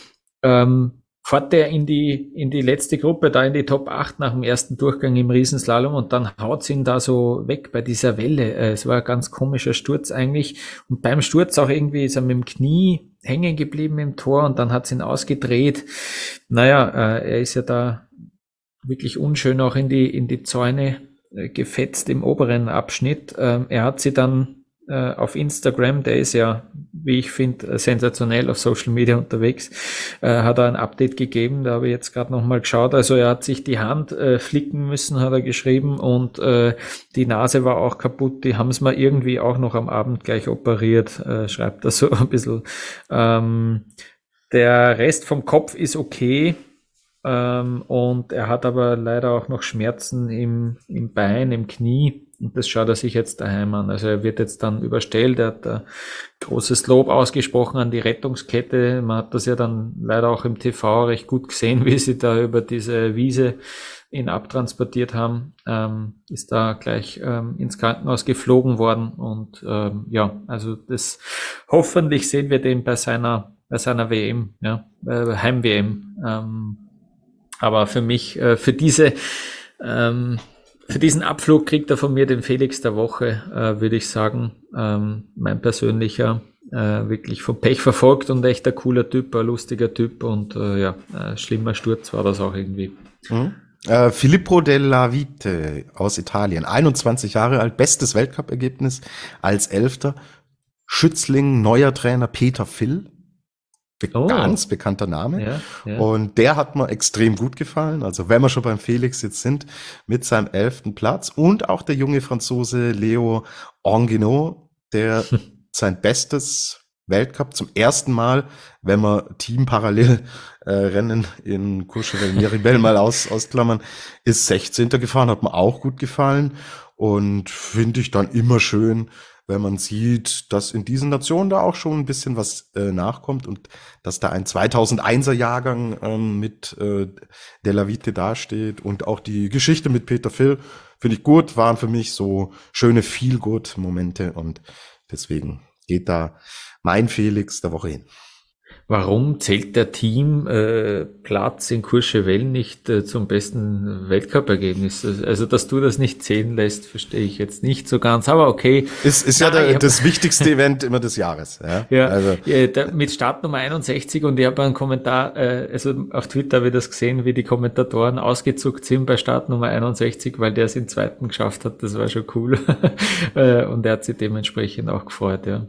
Ähm, fährt der in die, in die letzte Gruppe, da in die Top acht nach dem ersten Durchgang im Riesenslalom und dann haut's ihn da so weg bei dieser Welle. Es war ein ganz komischer Sturz eigentlich und beim Sturz auch irgendwie ist er mit dem Knie hängen geblieben im Tor und dann hat's ihn ausgedreht. Naja, er ist ja da wirklich unschön auch in die, in die Zäune gefetzt im oberen Abschnitt. Er hat sie dann auf Instagram, der ist ja, wie ich finde, sensationell auf Social Media unterwegs, äh, hat er ein Update gegeben, da habe ich jetzt gerade nochmal geschaut, also er hat sich die Hand äh, flicken müssen, hat er geschrieben und äh, die Nase war auch kaputt, die haben es mal irgendwie auch noch am Abend gleich operiert, äh, schreibt er so ein bisschen. Ähm, der Rest vom Kopf ist okay, ähm, und er hat aber leider auch noch Schmerzen im, im Bein, im Knie. und das schaut er sich jetzt daheim an. Also er wird jetzt dann überstellt, er hat ein großes Lob ausgesprochen an die Rettungskette. Man hat das ja dann leider auch im T V recht gut gesehen, wie sie da über diese Wiese ihn abtransportiert haben, ähm, ist da gleich ähm, ins Krankenhaus geflogen worden und ähm, ja, also das hoffentlich sehen wir den bei seiner bei seiner W M, ja, äh, Heim-W M. Ähm, aber für mich, äh, für diese ähm, für diesen Abflug kriegt er von mir den Felix der Woche, äh, würde ich sagen, ähm, mein persönlicher, äh, wirklich vom Pech verfolgt und echt ein cooler Typ, ein lustiger Typ und äh, ja, ein schlimmer Sturz war das auch irgendwie. Mhm. Äh, Filippo della Vite aus Italien, einundzwanzig Jahre alt, bestes Weltcup-Ergebnis als Elfter. Schützling, neuer Trainer Peter Phil, Be oh. ganz bekannter Name. Ja, ja. Und der hat mir extrem gut gefallen. Also wenn wir schon beim Felix jetzt sind, mit seinem elften Platz. Und auch der junge Franzose Leo Anguinot, der sein bestes Weltcup zum ersten Mal, wenn wir Teamparallel äh, Rennen in Courchevel-Méribel mal aus, ausklammern, ist sechzehnter gefahren, hat mir auch gut gefallen und finde ich dann immer schön, wenn man sieht, dass in diesen Nationen da auch schon ein bisschen was äh, nachkommt und dass da ein zweitausendeiner Jahrgang ähm, mit äh, Della Vite dasteht und auch die Geschichte mit Peter Phil finde ich gut, waren für mich so schöne Feel-Good-Momente und deswegen geht da mein Felix der Woche hin. Warum zählt der Teamplatz äh, in Courchevel nicht äh, zum besten Weltcup-Ergebnis? Also, dass du das nicht zählen lässt, verstehe ich jetzt nicht so ganz, aber okay. Ist, ist ja der, hab, das wichtigste Event immer des Jahres. Ja, ja, also. ja da, mit Startnummer einundsechzig und ich habe einen Kommentar, äh, also auf Twitter habe ich das gesehen, wie die Kommentatoren ausgezuckt sind bei Startnummer einundsechzig, weil der es im zweiten geschafft hat, das war schon cool. Und er hat sich dementsprechend auch gefreut, ja.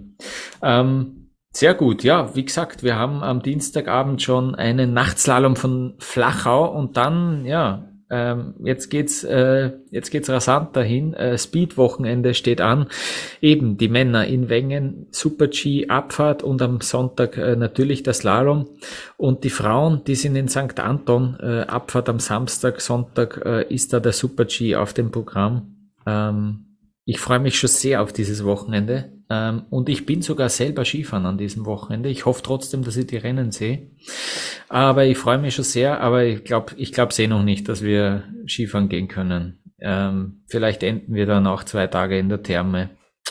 Ähm, Sehr gut, ja, wie gesagt, wir haben am Dienstagabend schon einen Nachtslalom von Flachau und dann, ja, ähm, jetzt geht's, äh, jetzt geht's rasant dahin. Äh, Speed-Wochenende steht an. Eben die Männer in Wengen, Super-G, Abfahrt und am Sonntag äh, natürlich der Slalom. Und die Frauen, die sind in Sankt Anton, äh, Abfahrt am Samstag, Sonntag äh, ist da der Super-G auf dem Programm. Ähm, ich freue mich schon sehr auf dieses Wochenende. Ähm, und ich bin sogar selber Skifahren an diesem Wochenende. Ich hoffe trotzdem, dass ich die Rennen sehe. Aber ich freue mich schon sehr, aber ich glaube, ich glaube eh noch nicht, dass wir Skifahren gehen können. Ähm, vielleicht enden wir dann auch zwei Tage in der Therme.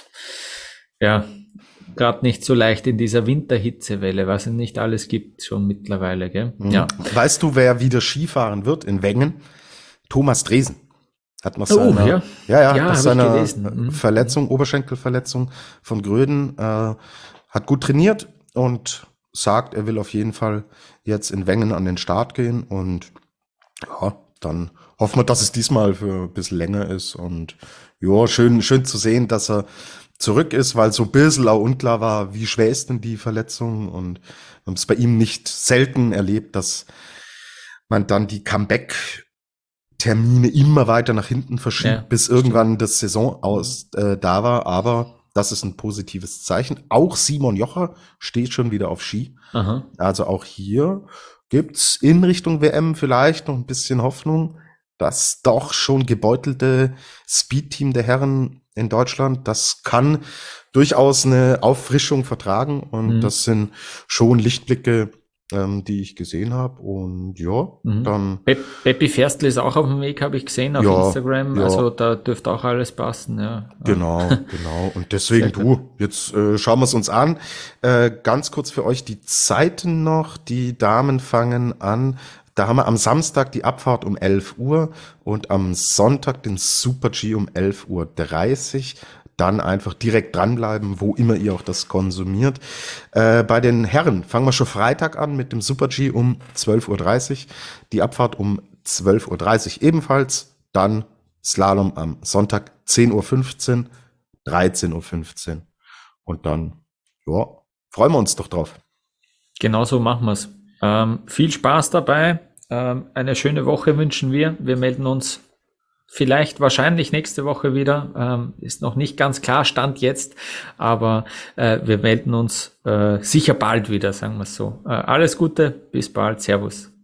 Ja, gerade nicht so leicht in dieser Winterhitzewelle, was es nicht alles gibt schon mittlerweile, gell? Mhm. Ja. Weißt du, wer wieder Skifahren wird in Wengen? Thomas Dresen. Hat nach oh, seiner, ja, ja, ja, ja nach seiner mhm. Verletzung, Oberschenkelverletzung von Gröden, äh, hat gut trainiert und sagt, er will auf jeden Fall jetzt in Wengen an den Start gehen und ja, dann hoffen wir, dass es diesmal für ein bisschen länger ist und ja, schön, schön zu sehen, dass er zurück ist, weil so ein bisschen auch unklar war, wie schwer ist denn die Verletzung und wir haben es bei ihm nicht selten erlebt, dass man dann die Comeback Termine immer weiter nach hinten verschiebt, ja, bis irgendwann das Saison aus äh, da war, aber das ist ein positives Zeichen. Auch Simon Jocher steht schon wieder auf Ski. Aha. Also auch hier gibt's in Richtung W M vielleicht noch ein bisschen Hoffnung, dass doch schon gebeutelte Speedteam der Herren in Deutschland, das kann durchaus eine Auffrischung vertragen und mhm. das sind schon Lichtblicke, Ähm, die ich gesehen habe und ja, mhm. dann... Be Beppi Ferstl ist auch auf dem Weg, habe ich gesehen, auf ja, Instagram, ja. Also da dürfte auch alles passen, ja. Genau, genau und deswegen du, jetzt äh, schauen wir es uns an. Äh, ganz kurz für euch die Zeiten noch, die Damen fangen an, da haben wir am Samstag die Abfahrt um elf Uhr und am Sonntag den Super-G um elf Uhr dreißig. Dann einfach direkt dranbleiben, wo immer ihr auch das konsumiert. Äh, bei den Herren fangen wir schon Freitag an mit dem Super-G um zwölf Uhr dreißig. Die Abfahrt um zwölf Uhr dreißig ebenfalls. Dann Slalom am Sonntag zehn Uhr fünfzehn, dreizehn Uhr fünfzehn. Und dann, ja, freuen wir uns doch drauf. Genau so machen wir's. Ähm, viel Spaß dabei. Ähm, eine schöne Woche wünschen wir. Wir melden uns vielleicht wahrscheinlich nächste Woche wieder, ähm, ist noch nicht ganz klar, Stand jetzt, aber äh, wir melden uns äh, sicher bald wieder, sagen wir es so. Äh, alles Gute, bis bald, Servus.